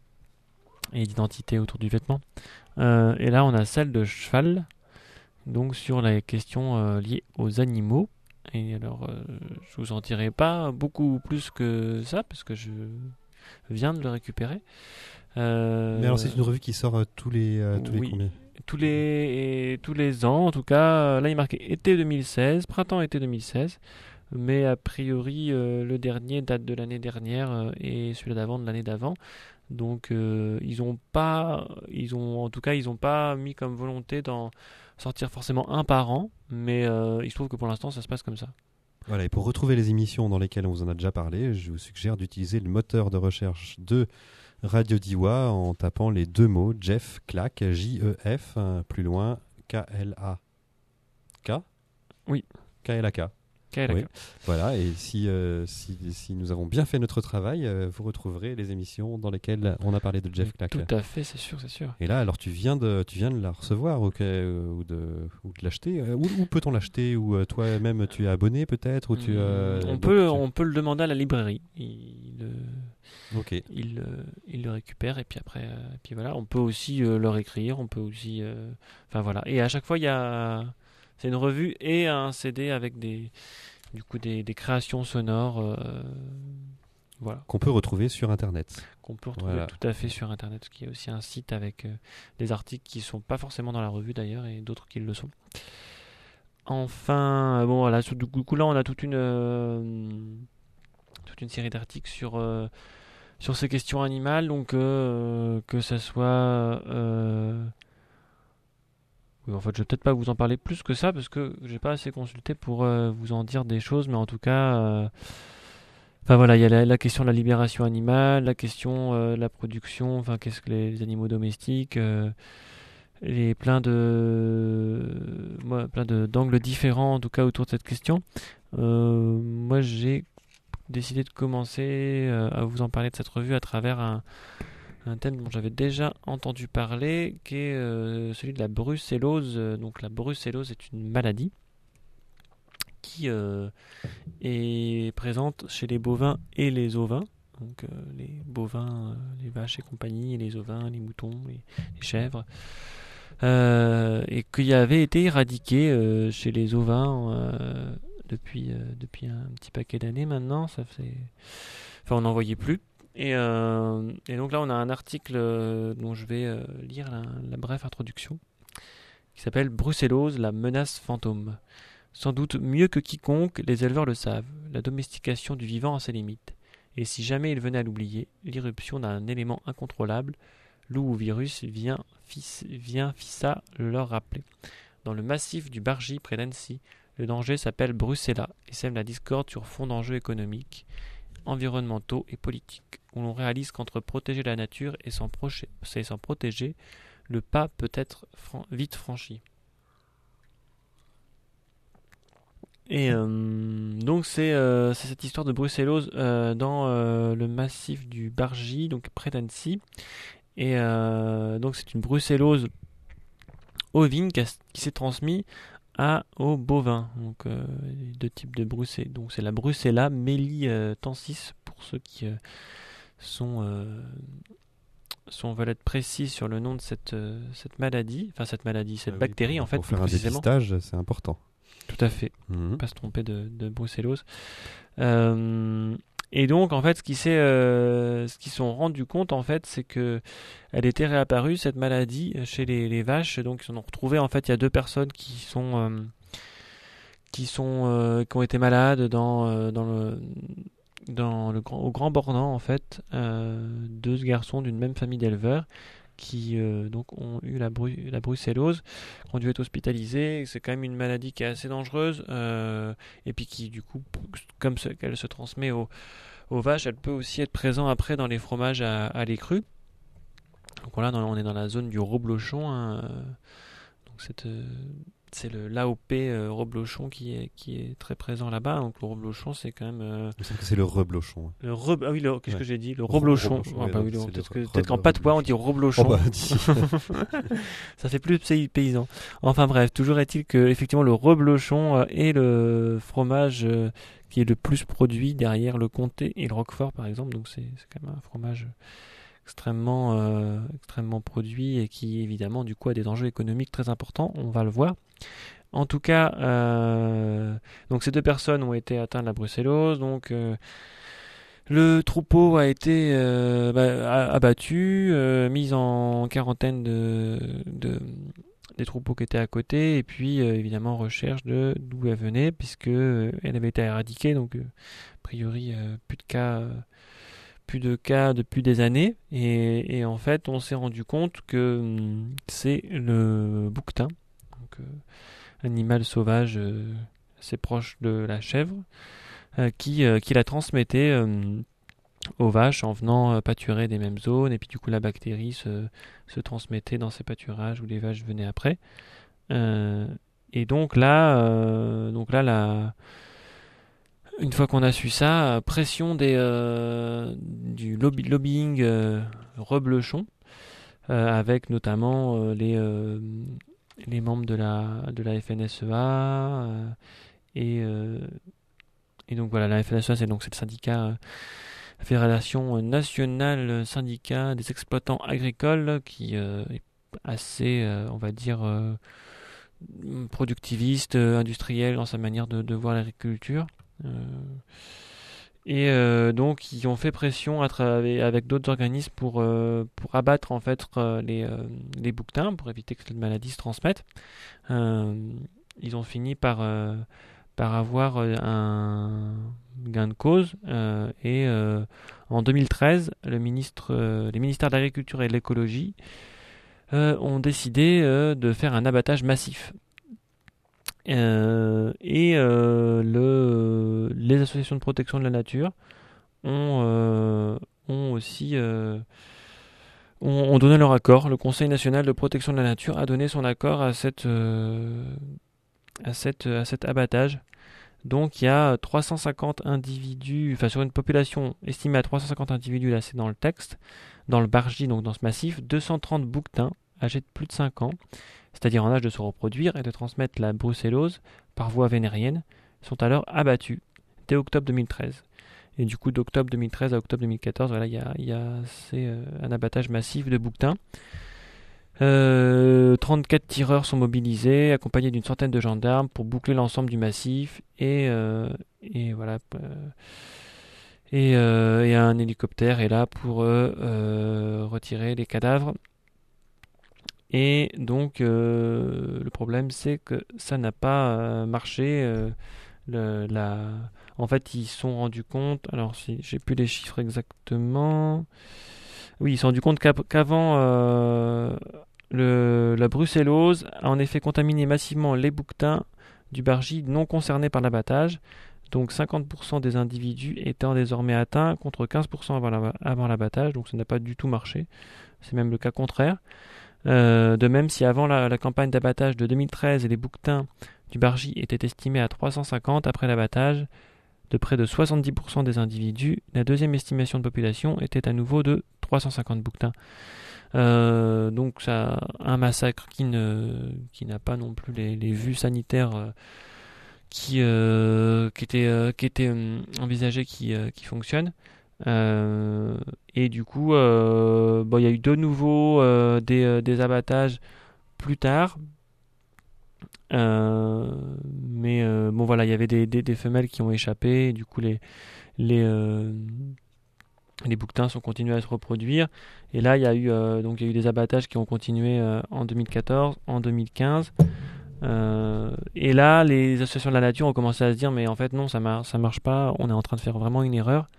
Speaker 1: et d'identité autour du vêtement. Euh, et là, on a celle de cheval, donc sur la question euh, liée aux animaux. Et alors, euh, je vous en dirai pas beaucoup plus que ça, parce que je viens de le récupérer. Euh,
Speaker 2: Mais alors, c'est une revue qui sort euh, tous les euh, tous les
Speaker 1: oui.
Speaker 2: combien
Speaker 1: tous les, tous les ans, en tout cas. Là, il est marqué été deux mille seize, printemps-été deux mille seize. Mais a priori, euh, le dernier date de l'année dernière euh, et celui d'avant de l'année d'avant. Donc, euh, ils ont pas, ils ont, en tout cas, ils ont pas mis comme volonté d'en sortir forcément un par an, mais euh, il se trouve que pour l'instant, ça se passe comme ça.
Speaker 2: Voilà, et pour retrouver les émissions dans lesquelles on vous en a déjà parlé, je vous suggère d'utiliser le moteur de recherche de Radio Diois en tapant les deux mots Jeff Clack, J E F, hein, plus loin, K L A K.
Speaker 1: Oui.
Speaker 2: K L A K.
Speaker 1: Okay,
Speaker 2: Oui. Voilà, et si, euh, si, si nous avons bien fait notre travail, euh, vous retrouverez les émissions dans lesquelles on a parlé de Jeff Clack.
Speaker 1: Tout à fait, c'est sûr, c'est sûr.
Speaker 2: Et là, alors tu viens de, tu viens de la recevoir okay, euh, ou, de, ou de l'acheter. Euh, où, où peut-on l'acheter? Ou euh, toi-même tu es abonné peut-être ou tu, euh,
Speaker 1: on,
Speaker 2: donc,
Speaker 1: peut,
Speaker 2: tu...
Speaker 1: on peut le demander à la librairie. Il, euh,
Speaker 2: ok.
Speaker 1: il, euh, il le récupère et puis après, euh, et puis voilà. On peut aussi euh, leur écrire, on peut aussi, euh, enfin voilà. Et à chaque fois, il y a, c'est une revue et un C D avec des Du coup, des, des créations sonores, euh, voilà.
Speaker 2: Qu'on peut retrouver sur Internet.
Speaker 1: Qu'on peut retrouver
Speaker 2: voilà.
Speaker 1: tout à fait sur Internet, parce qu'il y a aussi un site avec euh, des articles qui ne sont pas forcément dans la revue d'ailleurs, et d'autres qui le sont. Enfin, bon voilà, du coup là, on a toute une, euh, toute une série d'articles sur, euh, sur ces questions animales, donc euh, que ça soit... Euh, En fait, je vais peut-être pas vous en parler plus que ça parce que j'ai pas assez consulté pour euh, vous en dire des choses, mais en tout cas, euh... enfin voilà, il y a la, la question de la libération animale, la question euh, de la production, enfin qu'est-ce que les, les animaux domestiques, euh, et plein de, moi, plein de d'angles différents en tout cas autour de cette question. Euh, moi, j'ai décidé de commencer euh, à vous en parler de cette revue à travers un un thème dont j'avais déjà entendu parler, qui est euh, celui de la brucellose. Donc la brucellose est une maladie qui euh, est présente chez les bovins et les ovins. donc euh, les bovins, euh, les vaches et compagnie, les ovins, les moutons, les, les chèvres, euh, et qui avait été éradiqué euh, chez les ovins euh, depuis, euh, depuis un petit paquet d'années maintenant. Ça fait... Enfin, on n'en voyait plus. Et, euh, et donc là, on a un article euh, dont je vais euh, lire la, la brève introduction, qui s'appelle « Brucellose, la menace fantôme ». Sans doute mieux que quiconque, les éleveurs le savent, la domestication du vivant a ses limites. Et si jamais ils venaient à l'oublier, l'irruption d'un élément incontrôlable, loup ou virus, vient, fis, vient fissa le leur rappeler. Dans le massif du Bargy, près d'Annecy, le danger s'appelle Brucella et sème la discorde sur fond d'enjeux économiques, environnementaux et politiques, où l'on réalise qu'entre protéger la nature et s'en, proche, et s'en protéger, le pas peut être fran- vite franchi. Et euh, donc c'est, euh, c'est cette histoire de brucellose euh, dans euh, le massif du Bargy, donc près d'Annecy. Et euh, donc c'est une brucellose ovine qui, a, qui s'est transmise à, aux bovins. Donc euh, deux types de brucellose. Donc c'est la Brucella melitensis pour ceux qui euh, sont... Euh, sont veulent être précis sur le nom de cette, euh, cette maladie, enfin cette maladie, cette
Speaker 2: Ah oui,
Speaker 1: bactérie
Speaker 2: pour,
Speaker 1: en fait.
Speaker 2: Pour faire un
Speaker 1: précisément.
Speaker 2: dépistage, c'est important.
Speaker 1: Tout à fait.
Speaker 2: Mmh.
Speaker 1: Pas se tromper de, de brucellose. Euh, et donc, en fait, ce qui s'est, euh, ce qu'ils se sont rendus compte, en fait, c'est que elle était réapparue, cette maladie, chez les, les vaches. Donc, ils en ont retrouvé, en fait, il y a deux personnes qui sont, euh, qui sont, euh, qui ont été malades dans, euh, dans le, dans le grand, au Grand Bornand, en fait, euh, deux garçons d'une même famille d'éleveurs qui euh, donc ont eu la, bru- la brucellose, ont dû être hospitalisés. C'est quand même une maladie qui est assez dangereuse euh, et puis qui du coup, comme ce, qu'elle se transmet aux, aux vaches, elle peut aussi être présente après dans les fromages à, à l'écru. Donc voilà, dans, on est dans la zone du reblochon. Hein, euh, donc cette, euh, c'est le l'A O P euh, reblochon qui est, qui est très présent là-bas. Donc le reblochon, c'est quand même... Euh,
Speaker 2: Il me semble que c'est le reblochon.
Speaker 1: le re... Ah oui, le... qu'est-ce
Speaker 2: Ouais.
Speaker 1: que j'ai dit? Le
Speaker 2: Re-
Speaker 1: reblochon.
Speaker 2: reblochon,
Speaker 1: Ah
Speaker 2: ouais,
Speaker 1: bah
Speaker 2: donc
Speaker 1: oui, le-
Speaker 2: c'est
Speaker 1: peut-être,
Speaker 2: le
Speaker 1: que...
Speaker 2: re-
Speaker 1: peut-être qu'en
Speaker 2: re-
Speaker 1: patois, on dit reblochon.
Speaker 2: Oh bah, dis.
Speaker 1: Ça fait plus pays- paysan. Enfin bref, toujours est-il que effectivement le reblochon euh, est le fromage euh, qui est le plus produit derrière le comté et le roquefort par exemple. Donc c'est, c'est quand même un fromage extrêmement, euh, extrêmement produit et qui évidemment du coup a des enjeux économiques très importants. On va le voir. En tout cas, euh, donc ces deux personnes ont été atteintes de la brucellose. Donc euh, le troupeau a été euh, bah, abattu, euh, mis en quarantaine de, de, des troupeaux qui étaient à côté, et puis euh, évidemment recherche de d'où elle venait, puisque euh, elle avait été éradiquée, donc euh, a priori euh, plus de cas, euh, plus de cas depuis des années, et, et en fait on s'est rendu compte que hum, c'est le bouquetin, donc euh, animal sauvage euh, assez proche de la chèvre. Euh, qui, euh, qui la transmettait euh, aux vaches en venant euh, pâturer des mêmes zones, et puis du coup la bactérie se, se transmettait dans ces pâturages où les vaches venaient après. Euh, et donc là, euh, donc là la, une fois qu'on a su ça, pression des, euh, du lobby, lobbying euh, reblochon, euh, avec notamment euh, les, euh, les membres de la, de la F N S E A euh, et euh, Et donc voilà, la F N S E A, c'est donc c'est le syndicat, euh, la Fédération nationale syndicat des exploitants agricoles, qui euh, est assez, euh, on va dire, euh, productiviste, euh, industriel dans sa manière de, de voir l'agriculture. Euh, et euh, donc ils ont fait pression à travers, avec d'autres organismes pour, euh, pour abattre en fait euh, les, euh, les bouquetins, pour éviter que cette maladie se transmette. Euh, ils ont fini par... Euh, par avoir un gain de cause euh, et euh, en deux mille treize le ministre, euh, les ministères de l'Agriculture et de l'Écologie euh, ont décidé euh, de faire un abattage massif euh, et euh, le, les associations de protection de la nature ont, euh, ont aussi euh, ont, ont donné leur accord. Le Conseil national de protection de la nature a donné son accord à cette euh, à cette à cet abattage. Donc il y a trois cent cinquante individus, enfin sur une population estimée à trois cent cinquante individus, là c'est dans le texte, dans le Bargy, donc dans ce massif, deux cent trente bouquetins âgés de plus de cinq ans, c'est-à-dire en âge de se reproduire et de transmettre la brucellose par voie vénérienne, sont alors abattus dès octobre deux mille treize. Et du coup, d'octobre deux mille treize à octobre deux mille quatorze, voilà, il y a, y a c'est, euh, un abattage massif de bouquetins. Euh, trente-quatre tireurs sont mobilisés, accompagnés d'une centaine de gendarmes pour boucler l'ensemble du massif. Et, euh, et voilà. Euh, et, euh, et un hélicoptère est là pour euh, euh, retirer les cadavres. Et donc, euh, le problème, c'est que ça n'a pas euh, marché. Euh, le, la... En fait, ils se sont rendus compte. Alors, si, j'ai plus les chiffres exactement. Oui, ils se sont rendus compte qu'av- qu'avant, euh, le, la brucellose a en effet contaminé massivement les bouquetins du Bargy non concernés par l'abattage. Donc, cinquante pour cent des individus étant désormais atteints contre quinze pour cent avant, la, avant l'abattage. Donc, ça n'a pas du tout marché. C'est même le cas contraire. Euh, de même, si avant la, la campagne d'abattage de deux mille treize, les bouquetins du Bargy étaient estimés à trois cent cinquante après l'abattage de près de soixante-dix pour cent des individus, la deuxième estimation de population était à nouveau de trois cent cinquante bouquetins. Euh, donc ça, un massacre qui ne, qui n'a pas non plus les, les vues sanitaires euh, qui, euh, qui étaient, euh, qui étaient euh, envisagées, qui, euh, qui fonctionnent. Euh, et du coup, euh, bon, il y a eu de nouveau euh, des, euh, des abattages plus tard. Euh, mais euh, bon, voilà, il y avait des, des, des femelles qui ont échappé. Et du coup, les, les, euh, les bouquetins sont continués à se reproduire. Et là, il y a eu, euh, donc, il y a eu des abattages qui ont continué euh, en deux mille quatorze, en deux mille quinze. Euh, et là, les associations de la nature ont commencé à se dire, mais en fait, non, ça mar- ça marche pas. On est en train de faire vraiment une erreur.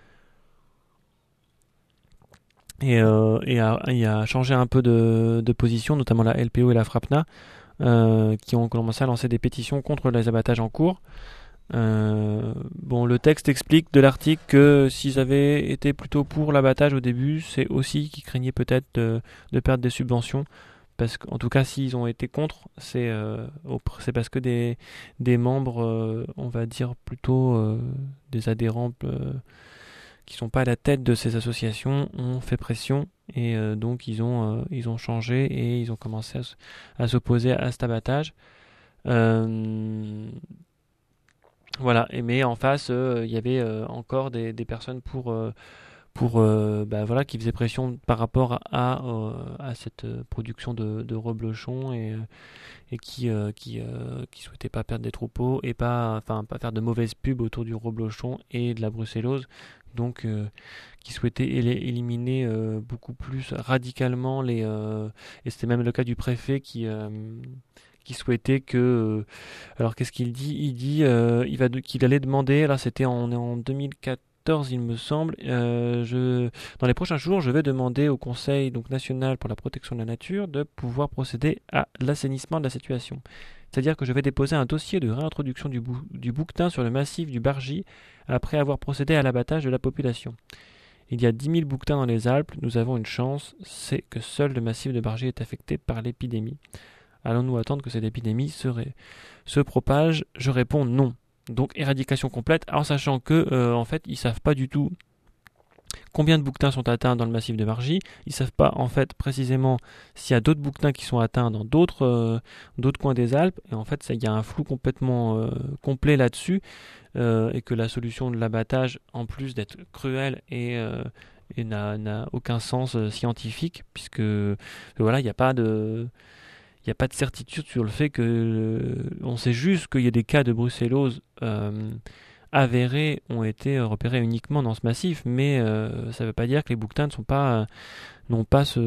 Speaker 1: Et, euh, et, a, et a changé un peu de, de position, notamment la L P O et la FRAPNA, euh, qui ont commencé à lancer des pétitions contre les abattages en cours. Euh, bon, le texte explique de l'article que s'ils avaient été plutôt pour l'abattage au début, c'est aussi qu'ils craignaient peut-être de, de perdre des subventions. Parce qu'en tout cas, s'ils ont été contre, c'est, euh, c'est parce que des, des membres, euh, on va dire plutôt euh, des adhérents euh, qui sont pas à la tête de ces associations ont fait pression et euh, donc ils ont euh, ils ont changé et ils ont commencé à, s- à s'opposer à cet abattage. Euh, voilà. Et mais en face, euh, il y avait euh, encore des, des personnes pour euh, pour euh, bah, voilà qui faisaient pression par rapport à à, euh, à cette euh, production de, de reblochons et euh, et qui euh, qui euh, qui souhaitaient pas perdre des troupeaux et pas enfin pas faire de mauvaises pubs autour du reblochon et de la brucellose. Donc euh, qui souhaitait éli- éliminer euh, beaucoup plus radicalement les euh, et c'était même le cas du préfet qui euh, qui souhaitait que euh, alors qu'est-ce qu'il dit il dit euh, il va de- qu'il allait demander là c'était en, on est en deux mille quatorze il me semble euh, je dans les prochains jours je vais demander au Conseil donc national pour la protection de la nature de pouvoir procéder à l'assainissement de la situation. C'est-à-dire que je vais déposer un dossier de réintroduction du, bou- du bouquetin sur le massif du Bargy après avoir procédé à l'abattage de la population. Il y a dix mille bouquetins dans les Alpes, nous avons une chance, c'est que seul le massif de Bargy est affecté par l'épidémie. Allons-nous attendre que cette épidémie se, ré- se propage? Je réponds non. Donc éradication complète, en sachant que euh, en fait ils savent pas du tout combien de bouquetins sont atteints dans le massif de Bargy. Ils savent pas en fait précisément s'il y a d'autres bouquetins qui sont atteints dans d'autres euh, d'autres coins des Alpes. Et en fait, il y a un flou complètement euh, complet là-dessus. Euh, et que la solution de l'abattage, en plus d'être cruelle et, euh, et n'a, n'a aucun sens euh, scientifique, puisque euh, voilà, il n'y a pas de il n'y a pas de certitude sur le fait que euh, on sait juste qu'il y a des cas de brucellose euh, avérés ont été repérés uniquement dans ce massif, mais euh, ça ne veut pas dire que les bouquetins ne sont pas, n'ont pas ce,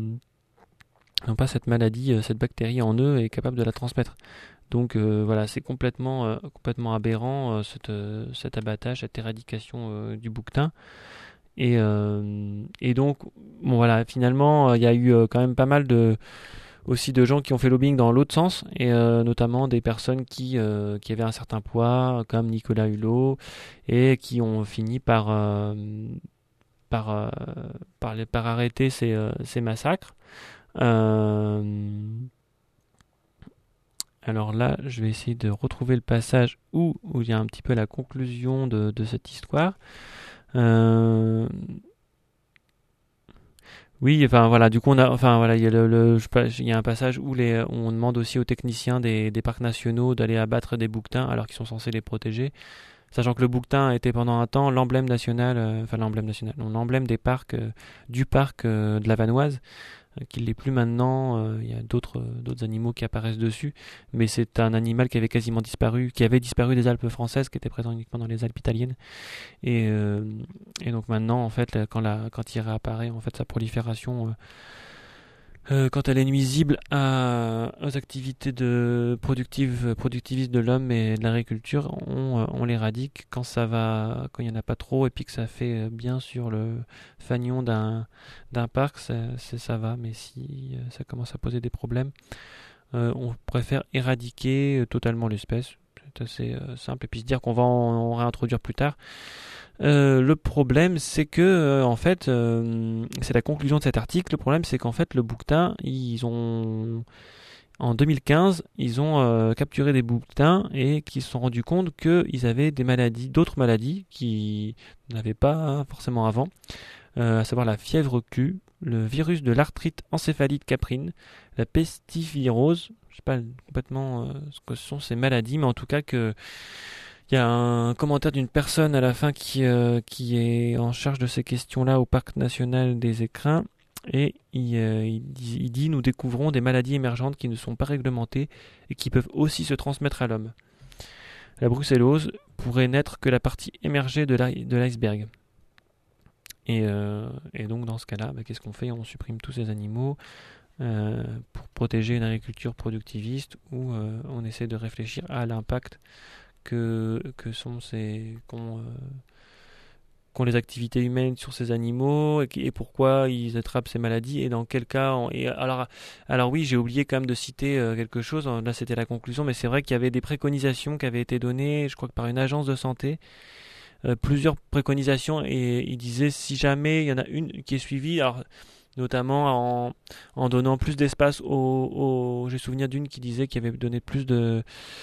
Speaker 1: n'ont pas cette maladie, cette bactérie en eux et capable de la transmettre. Donc euh, voilà, c'est complètement, euh, complètement aberrant euh, cette, euh, cet abattage, cette éradication euh, du bouquetin. Et, euh, et donc, bon voilà, finalement, il y a eu euh, quand même pas mal de aussi de gens qui ont fait lobbying dans l'autre sens, et euh, notamment des personnes qui, euh, qui avaient un certain poids, comme Nicolas Hulot, et qui ont fini par, euh, par, euh, par, les, par arrêter ces, euh, ces massacres. Euh, alors là, je vais essayer de retrouver le passage où, où il y a un petit peu la conclusion de, de cette histoire. Euh, Oui, enfin voilà, du coup on a, enfin voilà, il y a le, le- je sais pas, il y a un passage où les, on demande aussi aux techniciens des, des parcs nationaux d'aller abattre des bouquetins alors qu'ils sont censés les protéger. sachant que le bouquetin était pendant un temps l'emblème national, euh, enfin l'emblème national, non, l'emblème des parcs, euh, du parc euh, de la Vanoise, euh, qu'il l'est plus maintenant. euh, Il y a d'autres, euh, d'autres animaux qui apparaissent dessus, mais c'est un animal qui avait quasiment disparu, qui avait disparu des Alpes françaises, qui était présent uniquement dans les Alpes italiennes, et, euh, et donc maintenant, en fait, quand, la, quand il réapparaît, en fait, sa prolifération... Euh, Euh, quand elle est nuisible à, aux activités de productives, productivistes de l'homme et de l'agriculture, on, euh, on l'éradique quand ça va, quand il n'y en a pas trop et puis que ça fait bien sur le fanion d'un, d'un parc, ça, c'est, ça va. Mais si euh, ça commence à poser des problèmes, euh, on préfère éradiquer euh, totalement l'espèce. C'est assez euh, simple. Et puis se dire qu'on va en, en réintroduire plus tard. Euh, le problème, c'est que, euh, en fait, euh, c'est la conclusion de cet article. Le problème, c'est qu'en fait, le bouquetin, ils ont, en deux mille quinze, ils ont euh, capturé des bouquetins et qu'ils se sont rendus compte qu'ils avaient des maladies, d'autres maladies qui n'avaient pas forcément avant, euh, à savoir la fièvre Q, le virus de l'arthrite encéphalite caprine, la pestivirose. Je sais pas complètement euh, ce que sont ces maladies, mais en tout cas que il y a un commentaire d'une personne à la fin qui, euh, qui est en charge de ces questions-là au Parc national des Écrins. Et il, euh, il, dit, il dit « Nous découvrons des maladies émergentes qui ne sont pas réglementées et qui peuvent aussi se transmettre à l'homme. La brucellose pourrait n'être que la partie émergée de, la, de l'iceberg. » Et, euh, et donc dans ce cas-là, bah, qu'est-ce qu'on fait ? On supprime tous ces animaux euh, pour protéger une agriculture productiviste ou euh, on essaie de réfléchir à l'impact Que, que sont ces qu'ont, euh, qu'ont les activités humaines sur ces animaux et, et pourquoi ils attrapent ces maladies et dans quel cas on, et alors, alors oui, j'ai oublié quand même de citer euh, quelque chose, là c'était la conclusion, mais c'est vrai qu'il y avait des préconisations qui avaient été données, je crois que par une agence de santé, euh, plusieurs préconisations, et il disait si jamais il y en a une qui est suivie, alors notamment en, en donnant plus d'espace aux, aux j'ai souvenir d'une qui disait qu'il y avait donné plus de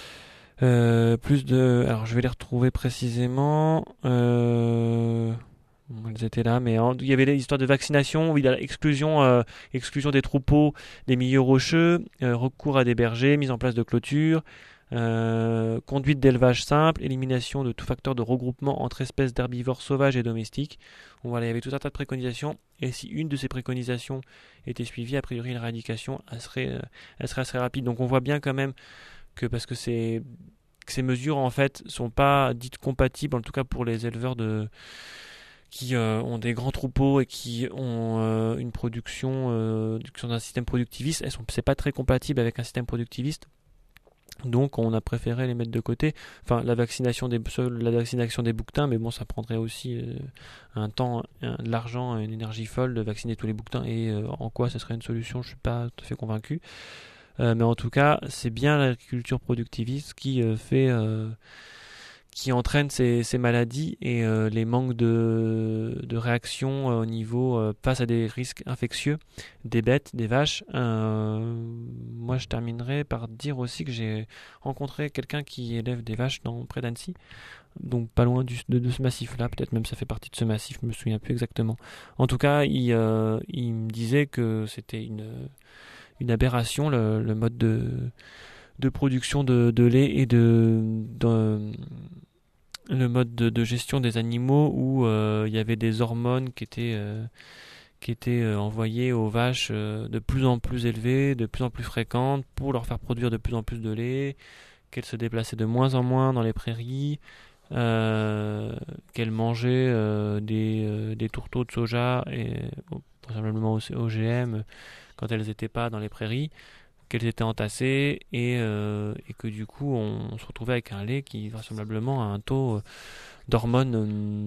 Speaker 1: Euh, plus de... Alors je vais les retrouver précisément. Euh... Bon, elles étaient là, mais en... il y avait l'histoire de vaccination, oui, exclusion, euh, exclusion des troupeaux des milieux rocheux, euh, recours à des bergers, mise en place de clôtures, euh, conduite d'élevage simple, élimination de tout facteur de regroupement entre espèces d'herbivores sauvages et domestiques. Bon, voilà, il y avait tout un tas de préconisations, et si une de ces préconisations était suivie, a priori l'éradication, elle serait, euh, elle serait assez rapide. Donc on voit bien quand même que parce que ces, que ces mesures en fait sont pas dites compatibles, en tout cas pour les éleveurs de qui euh, ont des grands troupeaux et qui ont euh, une production euh, qui sont dans un système productiviste, elles sont c'est pas très compatible avec un système productiviste. Donc on a préféré les mettre de côté. Enfin la vaccination des la vaccination des bouquetins, mais bon ça prendrait aussi euh, un temps, un, de l'argent, une énergie folle de vacciner tous les bouquetins et euh, en quoi ce serait une solution, je suis pas tout à fait convaincu. Euh, mais en tout cas, c'est bien l'agriculture productiviste qui euh, fait, euh, qui entraîne ces, ces maladies et euh, les manques de, de réaction euh, au niveau euh, face à des risques infectieux des bêtes, des vaches. Euh, moi, je terminerai par dire aussi que j'ai rencontré quelqu'un qui élève des vaches dans près d'Annecy, donc pas loin du, de, de ce massif-là. Peut-être même ça fait partie de ce massif, je me souviens plus exactement. En tout cas, il, euh, il me disait que c'était une une aberration le, le mode de, de production de, de lait et de, de le mode de, de gestion des animaux où euh, il y avait des hormones qui étaient euh, qui étaient euh, envoyées aux vaches euh, de plus en plus élevées, de plus en plus fréquentes pour leur faire produire de plus en plus de lait, qu'elles se déplaçaient de moins en moins dans les prairies, euh, qu'elles mangeaient euh, des, euh, des tourteaux de soja et probablement aussi O G M quand elles n'étaient pas dans les prairies, qu'elles étaient entassées et, euh, et que du coup on, on se retrouvait avec un lait qui vraisemblablement a un taux d'hormones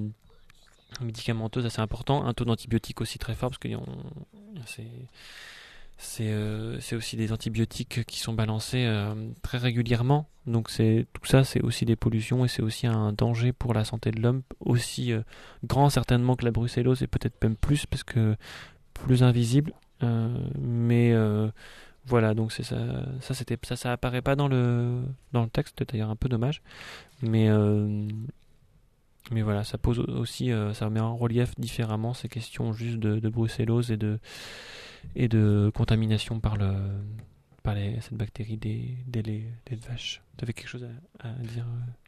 Speaker 1: euh, médicamenteuses assez important, un taux d'antibiotiques aussi très fort parce que on, c'est, c'est, euh, c'est aussi des antibiotiques qui sont balancés euh, très régulièrement, donc c'est, tout ça c'est aussi des pollutions et c'est aussi un danger pour la santé de l'homme, aussi euh, grand certainement que la brucellose et peut-être même plus parce que plus invisible. Euh, mais euh, voilà, donc c'est ça, ça c'était ça, ça apparaît pas dans le dans le texte, c'est d'ailleurs un peu dommage, mais euh, mais voilà, ça pose aussi, euh, ça met en relief différemment ces questions juste de, de brucellose et de et de contamination par le par les, cette bactérie des des laits des vaches. Tu avais quelque chose à, à dire?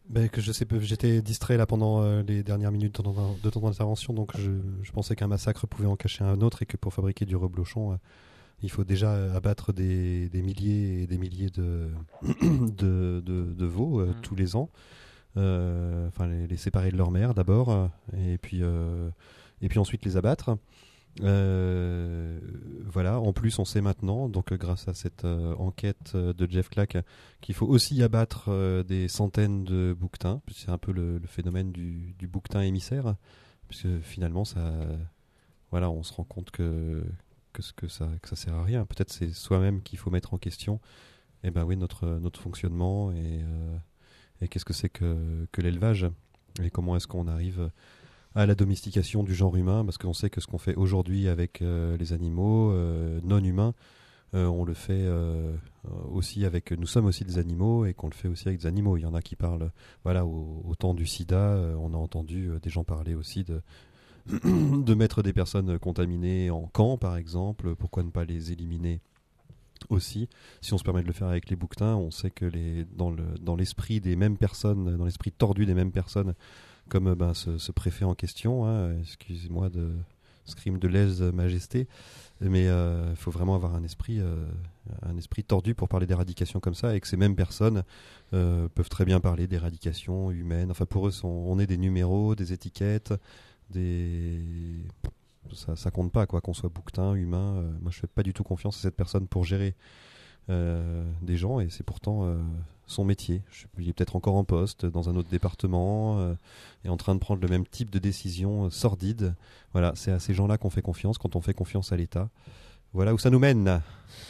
Speaker 2: Ben, que je sais, j'étais distrait là pendant euh, les dernières minutes de ton, de ton intervention, donc je, je pensais qu'un massacre pouvait en cacher un autre et que pour fabriquer du reblochon, euh, il faut déjà abattre des, des milliers et des milliers de, de, de, de veaux euh, mmh. tous les ans. Euh, enfin, les, les séparer de leur mère d'abord, euh, et puis euh, et puis ensuite les abattre. Euh, voilà. En plus, on sait maintenant, donc euh, grâce à cette euh, enquête euh, de Jeff Clack, qu'il faut aussi abattre euh, des centaines de bouquetins. C'est un peu le, le phénomène du, du bouquetin émissaire, puisque finalement, ça, voilà, on se rend compte que que, que ça que ça sert à rien. Peut-être c'est soi-même qu'il faut mettre en question. Et ben oui, notre notre fonctionnement et euh, et qu'est-ce que c'est que que l'élevage et comment est-ce qu'on arrive à la domestication du genre humain, parce qu'on sait que ce qu'on fait aujourd'hui avec euh, les animaux euh, non humains, euh, on le fait euh, aussi avec, nous sommes aussi des animaux et qu'on le fait aussi avec des animaux. Il y en a qui parlent, voilà, au, au temps du sida, euh, on a entendu euh, des gens parler aussi de de mettre des personnes contaminées en camp, par exemple. Pourquoi ne pas les éliminer aussi? Si on se permet de le faire avec les bouquetins, on sait que les, dans, le, dans l'esprit des mêmes personnes, dans l'esprit tordu des mêmes personnes, comme ben, ce, ce préfet en question, hein, excusez-moi de ce crime de lèse-majesté, mais il euh, faut vraiment avoir un esprit, euh, un esprit tordu pour parler d'éradication comme ça, et que ces mêmes personnes euh, peuvent très bien parler d'éradication humaine. Enfin, pour eux, sont, on est des numéros, des étiquettes, des... Ça, ça compte pas, quoi, qu'on soit bouquetin, humain. Euh, moi, je fais pas du tout confiance à cette personne pour gérer euh, des gens, et c'est pourtant euh, son métier. Je, il est peut-être encore en poste dans un autre département euh, et en train de prendre le même type de décision euh, sordide. Voilà, c'est à ces gens-là qu'on fait confiance quand on fait confiance à l'État. Voilà où ça nous mène.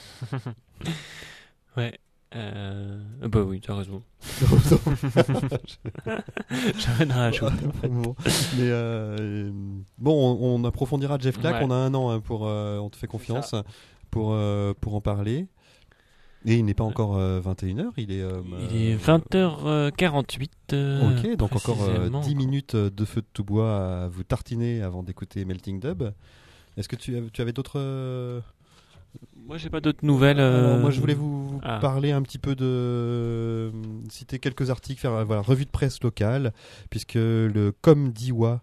Speaker 1: Ouais. Euh... Bah oui, tu as raison. J'avais rien à rajouter.
Speaker 2: Bon, mais euh, bon, on, on approfondira Jeff Clack. Ouais. On a un an hein, pour. Euh, on te fait confiance pour euh, pour en parler. Et il n'est pas encore euh, vingt et une heures, il est... Euh,
Speaker 1: il est vingt heures quarante-huit. Euh,
Speaker 2: ok, donc encore euh, dix minutes de feu de tout bois à vous tartiner avant d'écouter Melting Dub. Est-ce que tu, tu avais d'autres... Euh...
Speaker 1: Moi, j'ai pas d'autres nouvelles. Euh...
Speaker 2: Alors, moi, je voulais vous ah. parler un petit peu de... citer quelques articles, faire voilà, revue de presse locale, puisque le Com d'Iwa...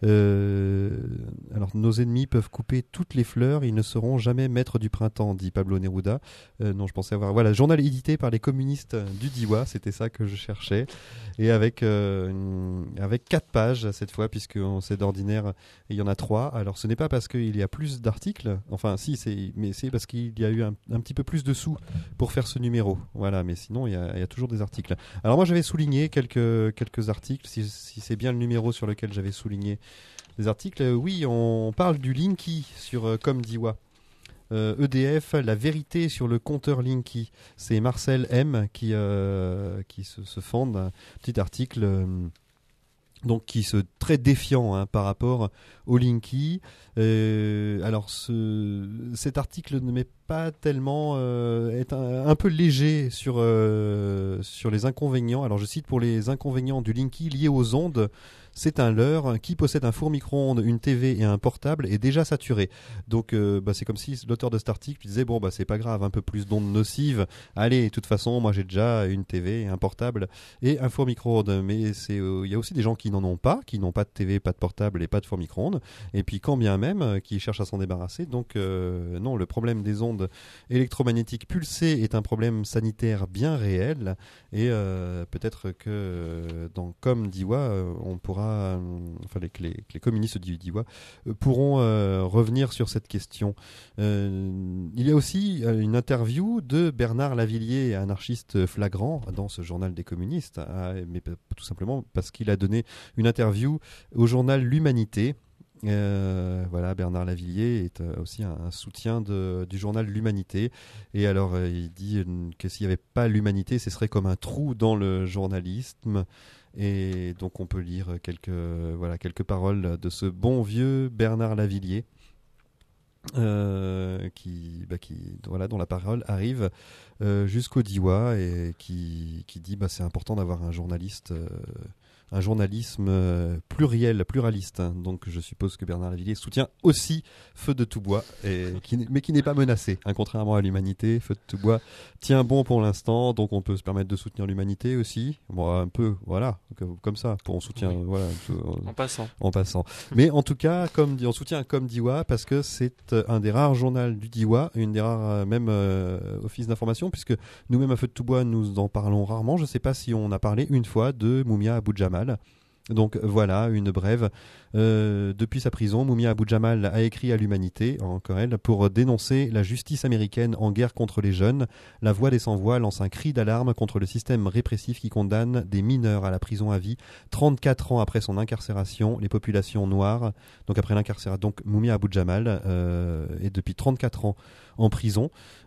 Speaker 2: Euh, alors nos ennemis peuvent couper toutes les fleurs, ils ne seront jamais maîtres du printemps, dit Pablo Neruda. Euh, non, je pensais avoir voilà, journal édité par les communistes du Diois, c'était ça que je cherchais, et avec euh, une, avec quatre pages cette fois, puisque c'est d'ordinaire il y en a trois. Alors ce n'est pas parce qu'il y a plus d'articles, enfin si, c'est mais c'est parce qu'il y a eu un, un petit peu plus de sous pour faire ce numéro. Voilà, mais sinon il y a, il y a toujours des articles. Alors moi j'avais souligné quelques quelques articles, si, si c'est bien le numéro sur lequel j'avais souligné des articles. Euh, oui, on parle du Linky sur euh, Com d'Iwa. Euh, E D F, la vérité sur le compteur Linky. C'est Marcel M qui, euh, qui se, se fonde un petit article euh, donc qui se très défiant hein, par rapport au Linky. Euh, alors ce, cet article ne met pas tellement euh, est un, un peu léger sur euh, sur les inconvénients. Alors je cite pour les inconvénients du Linky liés aux ondes. C'est un leurre. Qui possède un four micro-ondes, une T V et un portable est déjà saturé. Donc euh, bah, c'est comme si l'auteur de cet article disait bon bah c'est pas grave, un peu plus d'ondes nocives. Allez, de toute façon, moi j'ai déjà une T V, un portable et un four micro-ondes. Mais c'est il euh, y a aussi des gens qui n'en ont pas, qui n'ont pas de T V, pas de portable et pas de four micro-ondes. Et puis quand bien même, euh, qui cherchent à s'en débarrasser. Donc euh, non, le problème des ondes électromagnétiques pulsées est un problème sanitaire bien réel. Et euh, peut-être que euh, dans Com d'Iwa, euh, on pourra enfin les, les, les communistes du d'Iwa euh, pourront euh, revenir sur cette question. Euh, il y a aussi euh, une interview de Bernard Lavillier, anarchiste flagrant dans ce journal des communistes, hein, mais p- tout simplement parce qu'il a donné une interview au journal L'Humanité. Euh, voilà, Bernard Lavillier est euh, aussi un, un soutien de, du journal L'Humanité. Et alors, euh, il dit euh, que s'il n'y avait pas l'humanité, ce serait comme un trou dans le journalisme. Et donc, on peut lire quelques, voilà, quelques paroles de ce bon vieux Bernard Lavillier. Euh, qui, bah, qui, voilà, dont la parole arrive euh, jusqu'au Diois et qui, qui dit bah, c'est important d'avoir un journaliste euh, un journalisme euh, pluriel, pluraliste. Hein. Donc je suppose que Bernard Lavilliers soutient aussi Feu de tout bois, et, qui, mais qui n'est pas menacé, hein, contrairement à l'humanité. Feu de tout bois tient bon pour l'instant, donc on peut se permettre de soutenir l'humanité aussi. Bon, un peu, voilà, comme, comme ça, pour on soutient,
Speaker 1: Oui.
Speaker 2: voilà, tout,
Speaker 1: En passant.
Speaker 2: en passant. Mais en tout cas, comme dit, on soutient Comme Diwa parce que c'est euh, un des rares journaux du Diwa, une des rares euh, même euh, offices d'information, puisque nous-mêmes à Feu de tout bois, nous en parlons rarement. Je ne sais pas si on a parlé une fois de Moumia Abou Jamal. Donc voilà, une brève. Euh, depuis sa prison, Moumia Abou Jamal a écrit à l'Humanité, encore elle, pour dénoncer la justice américaine en guerre contre les jeunes. La Voix des sans-voix lance un cri d'alarme contre le système répressif qui condamne des mineurs à la prison à vie. trente-quatre ans après son incarcération, les populations noires, donc après l'incarcération, donc Moumia Abou Jamal euh, est depuis trente-quatre ans en prison,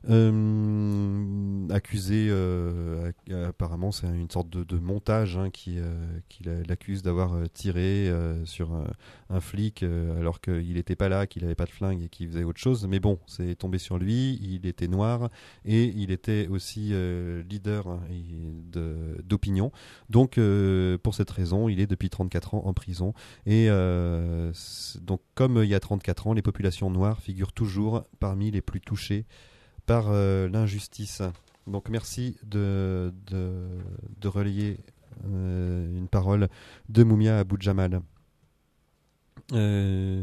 Speaker 2: euh, accusé, euh, apparemment c'est une sorte de, de montage hein, qui, euh, qui l'accuse d'avoir euh, tiré euh, sur un, un flic euh, alors qu'il n'était pas là, qu'il n'avait pas de flingue et qu'il faisait autre chose. Mais bon, c'est tombé sur lui, il était noir et il était aussi euh, leader hein, de, d'opinion. Donc euh, pour cette raison, il est depuis trente-quatre ans en prison. Et euh, donc comme il y a trente-quatre ans, les populations noires figurent toujours parmi les plus touchées par euh, l'injustice. Donc merci de, de, de relayer euh, une parole de Moumia Abou Jamal. Euh,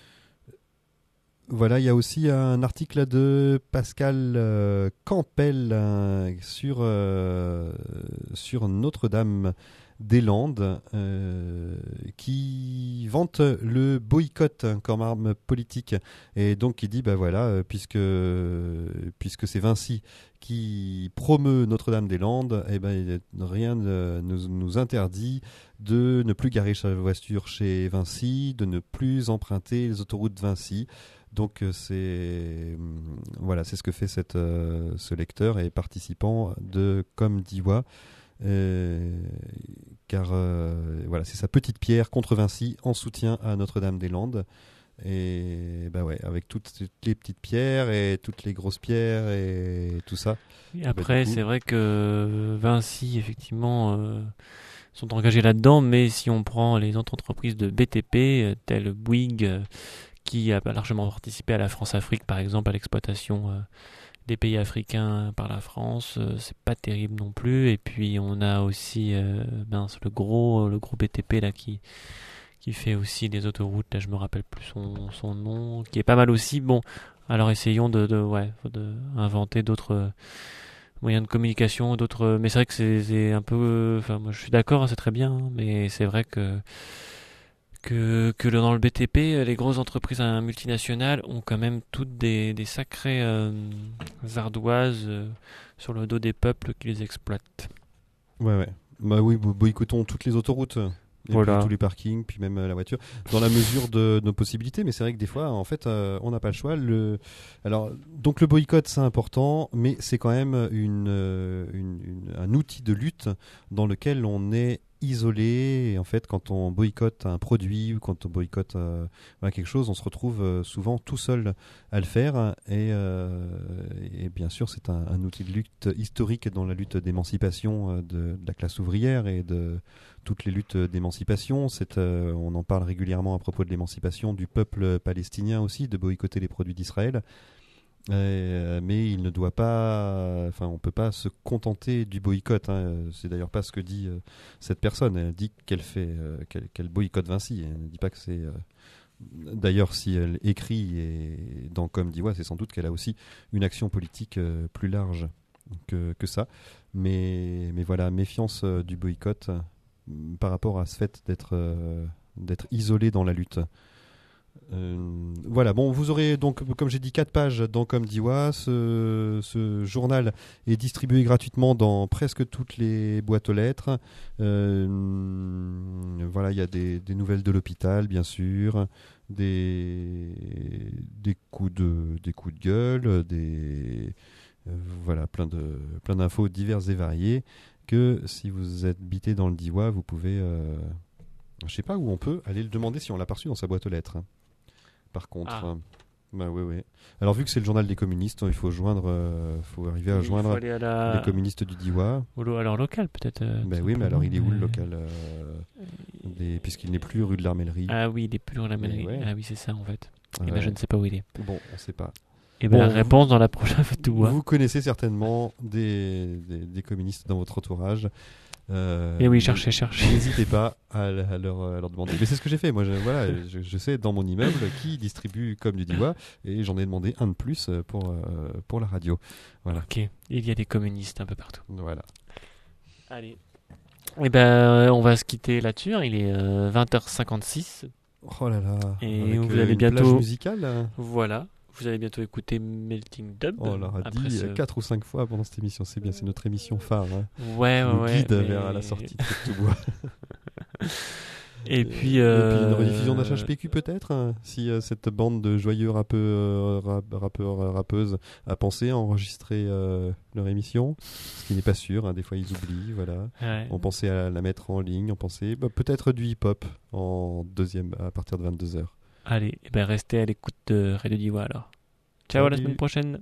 Speaker 2: voilà, il y a aussi un article de Pascal euh, Campbell euh, sur, euh, sur Notre-Dame-des-Landes euh, qui vante le boycott comme arme politique et donc qui dit bah voilà euh, puisque, puisque c'est Vinci qui promeut Notre-Dame-des-Landes, eh ben, rien ne nous, nous interdit de ne plus garer sa voiture chez Vinci, de ne plus emprunter les autoroutes de Vinci. Donc c'est voilà, c'est ce que fait cette, euh, ce lecteur et participant de Comme Diwa, euh, car euh, voilà, c'est sa petite pierre contre Vinci en soutien à Notre-Dame-des-Landes. Et bah ouais, avec toutes, toutes les petites pierres et toutes les grosses pierres et tout ça.
Speaker 1: Et après,
Speaker 2: bah, coup...
Speaker 1: c'est vrai que Vinci, effectivement, euh, sont engagés là-dedans, mais si on prend les autres entreprises de B T P, euh, telles Bouygues, euh, qui a largement participé à la France-Afrique, par exemple, à l'exploitation euh, des pays africains par la France, euh, c'est pas terrible non plus. Et puis on a aussi euh, mince, le gros, le gros B T P là qui qui fait aussi des autoroutes, là je me rappelle plus son, son nom, qui est pas mal aussi. Bon, alors essayons de, de ouais, de inventer d'autres euh, moyens de communication, d'autres. Mais c'est vrai que c'est, c'est un peu, enfin moi je suis d'accord, hein, c'est très bien, hein, mais c'est vrai que que que dans le B T P, les grosses entreprises multinationales ont quand même toutes des des sacrées euh, ardoises euh, sur le dos des peuples qui les exploitent.
Speaker 2: Ouais ouais. Bah oui, boycottons toutes les autoroutes. Et
Speaker 1: voilà.
Speaker 2: puis tous les parkings, puis même euh, la voiture, dans la mesure de, de nos possibilités. Mais c'est vrai que des fois, en fait, euh, on n'a pas le choix. Le... Alors, donc le boycott, c'est important, mais c'est quand même une, une, une, un outil de lutte dans lequel on est isolé. Et en fait, quand on boycotte un produit ou quand on boycotte euh, quelque chose, on se retrouve euh, souvent tout seul à le faire. Et, euh, et bien sûr, c'est un, un outil de lutte historique dans la lutte d'émancipation euh, de, de la classe ouvrière et de toutes les luttes d'émancipation. C'est, euh, on en parle régulièrement à propos de l'émancipation du peuple palestinien aussi, de boycotter les produits d'Israël. Euh, mais il ne doit pas, enfin, on peut pas se contenter du boycott. Hein. C'est d'ailleurs pas ce que dit euh, cette personne. Elle dit qu'elle fait, euh, qu'elle, qu'elle boycotte Vinci. Elle ne dit pas que c'est. Euh... D'ailleurs, si elle écrit et dans Comme Diwa, c'est sans doute qu'elle a aussi une action politique euh, plus large que, que ça. Mais, mais voilà, méfiance euh, du boycott euh, par rapport à ce fait d'être, euh, d'être isolé dans la lutte. Euh, voilà, bon, vous aurez donc, comme j'ai dit, quatre pages dans Comme Diwa. Ce, ce journal est distribué gratuitement dans presque toutes les boîtes aux lettres. Euh, voilà, il y a des, des nouvelles de l'hôpital, bien sûr, des, des, coups de, des coups de gueule, des, euh, voilà, plein, de, plein d'infos diverses et variées que si vous êtes bité dans le Diwa, vous pouvez... Euh, je sais pas où on peut aller le demander si on l'a reçu dans sa boîte aux lettres. Par contre,
Speaker 1: ah.
Speaker 2: bah oui, oui. Alors vu que c'est le journal des communistes, il faut joindre, euh, faut arriver à
Speaker 1: il
Speaker 2: joindre
Speaker 1: à la...
Speaker 2: les communistes du Diwa.
Speaker 1: Ou lo- alors local peut-être. Euh,
Speaker 2: ben oui, mais alors il est où le local euh... les- puisqu'il n'est plus rue de l'Armellerie.
Speaker 1: Ah oui, il est plus dans la mairie.
Speaker 2: ouais.
Speaker 1: Ah oui, c'est ça en fait.
Speaker 2: Ouais.
Speaker 1: Et ben je ne sais pas où il est.
Speaker 2: Bon, on sait pas.
Speaker 1: Et ben
Speaker 2: Bon,
Speaker 1: la
Speaker 2: vous-
Speaker 1: réponse dans la prochaine photo.
Speaker 2: Vous connaissez certainement des, des, des communistes dans votre entourage. Euh,
Speaker 1: Et oui, cherchez, cherchez.
Speaker 2: N'hésitez pas à, à leur, à leur demander. Mais c'est ce que j'ai fait. Moi, je, voilà, je, je sais dans mon immeuble qui distribue comme du Diwa et j'en ai demandé un de plus pour, euh, pour la radio. Voilà.
Speaker 1: Ok, il y a des communistes un peu partout.
Speaker 2: Voilà.
Speaker 1: Allez. Et ben on va se quitter là-dessus. hein. Il est euh, vingt heures cinquante-six.
Speaker 2: Oh là là.
Speaker 1: Et
Speaker 2: Avec,
Speaker 1: vous
Speaker 2: euh,
Speaker 1: allez
Speaker 2: une plage
Speaker 1: bientôt-
Speaker 2: musicale. hein.
Speaker 1: Voilà. Vous allez bientôt écouter Melting Dub.
Speaker 2: Oh, on l'aura
Speaker 1: Après
Speaker 2: dit
Speaker 1: ce-
Speaker 2: quatre ou cinq fois pendant cette émission. C'est bien, c'est notre émission phare. Hein.
Speaker 1: Ouais, ouais,
Speaker 2: Nous
Speaker 1: ouais.
Speaker 2: guide
Speaker 1: mais-
Speaker 2: vers la sortie de Fête Bois.
Speaker 1: Et puis,
Speaker 2: Et
Speaker 1: euh...
Speaker 2: puis une rediffusion d'H H P Q peut-être, hein, si euh, cette bande de joyeux rappeurs, rap- rappeurs, euh, rappeuses a pensé à enregistrer euh, leur émission, ce qui n'est pas sûr, hein, des fois ils oublient, voilà.
Speaker 1: ouais.
Speaker 2: On pensait à la mettre en ligne, on pensait bah, peut-être du hip-hop en deuxième à partir de vingt-deux heures.
Speaker 1: Allez, eh ben restez à l'écoute de Radio Diwa alors. Ciao, à la
Speaker 2: Salut.
Speaker 1: semaine prochaine.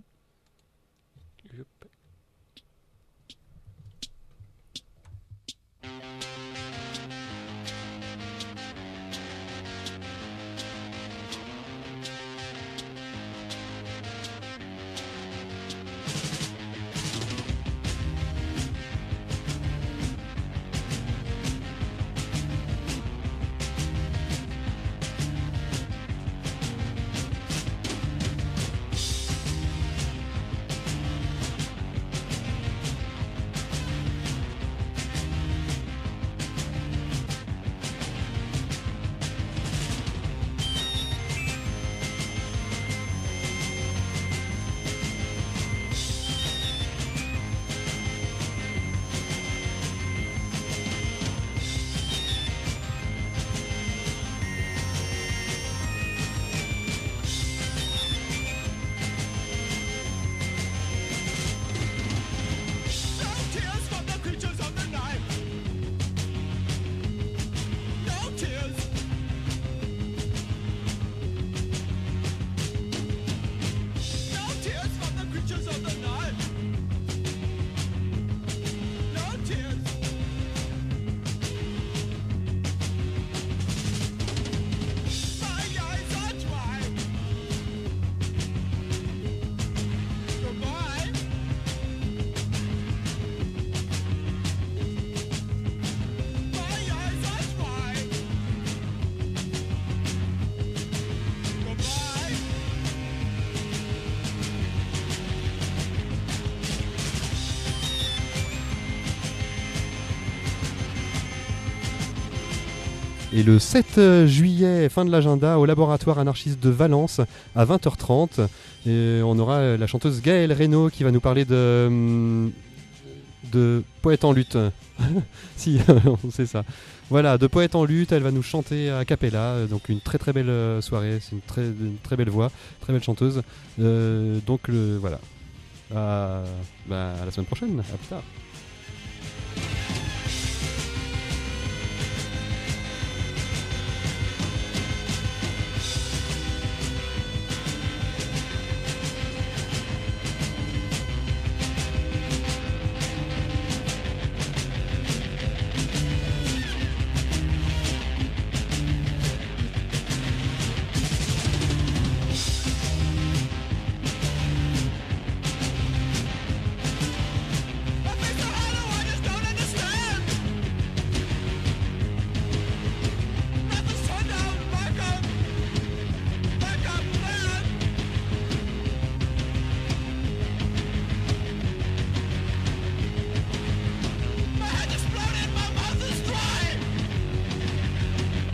Speaker 2: Et le sept juillet, fin de l'agenda, au laboratoire anarchiste de Valence, à vingt heures trente, et on aura la chanteuse Gaëlle Reynaud qui va nous parler de, de Poète en lutte. Si, c'est ça. Voilà, de Poète en lutte, elle va nous chanter a cappella, donc une très très belle soirée, c'est une très, une très belle voix, très belle chanteuse. Euh, donc le, voilà, à, bah, à la semaine prochaine, à plus tard.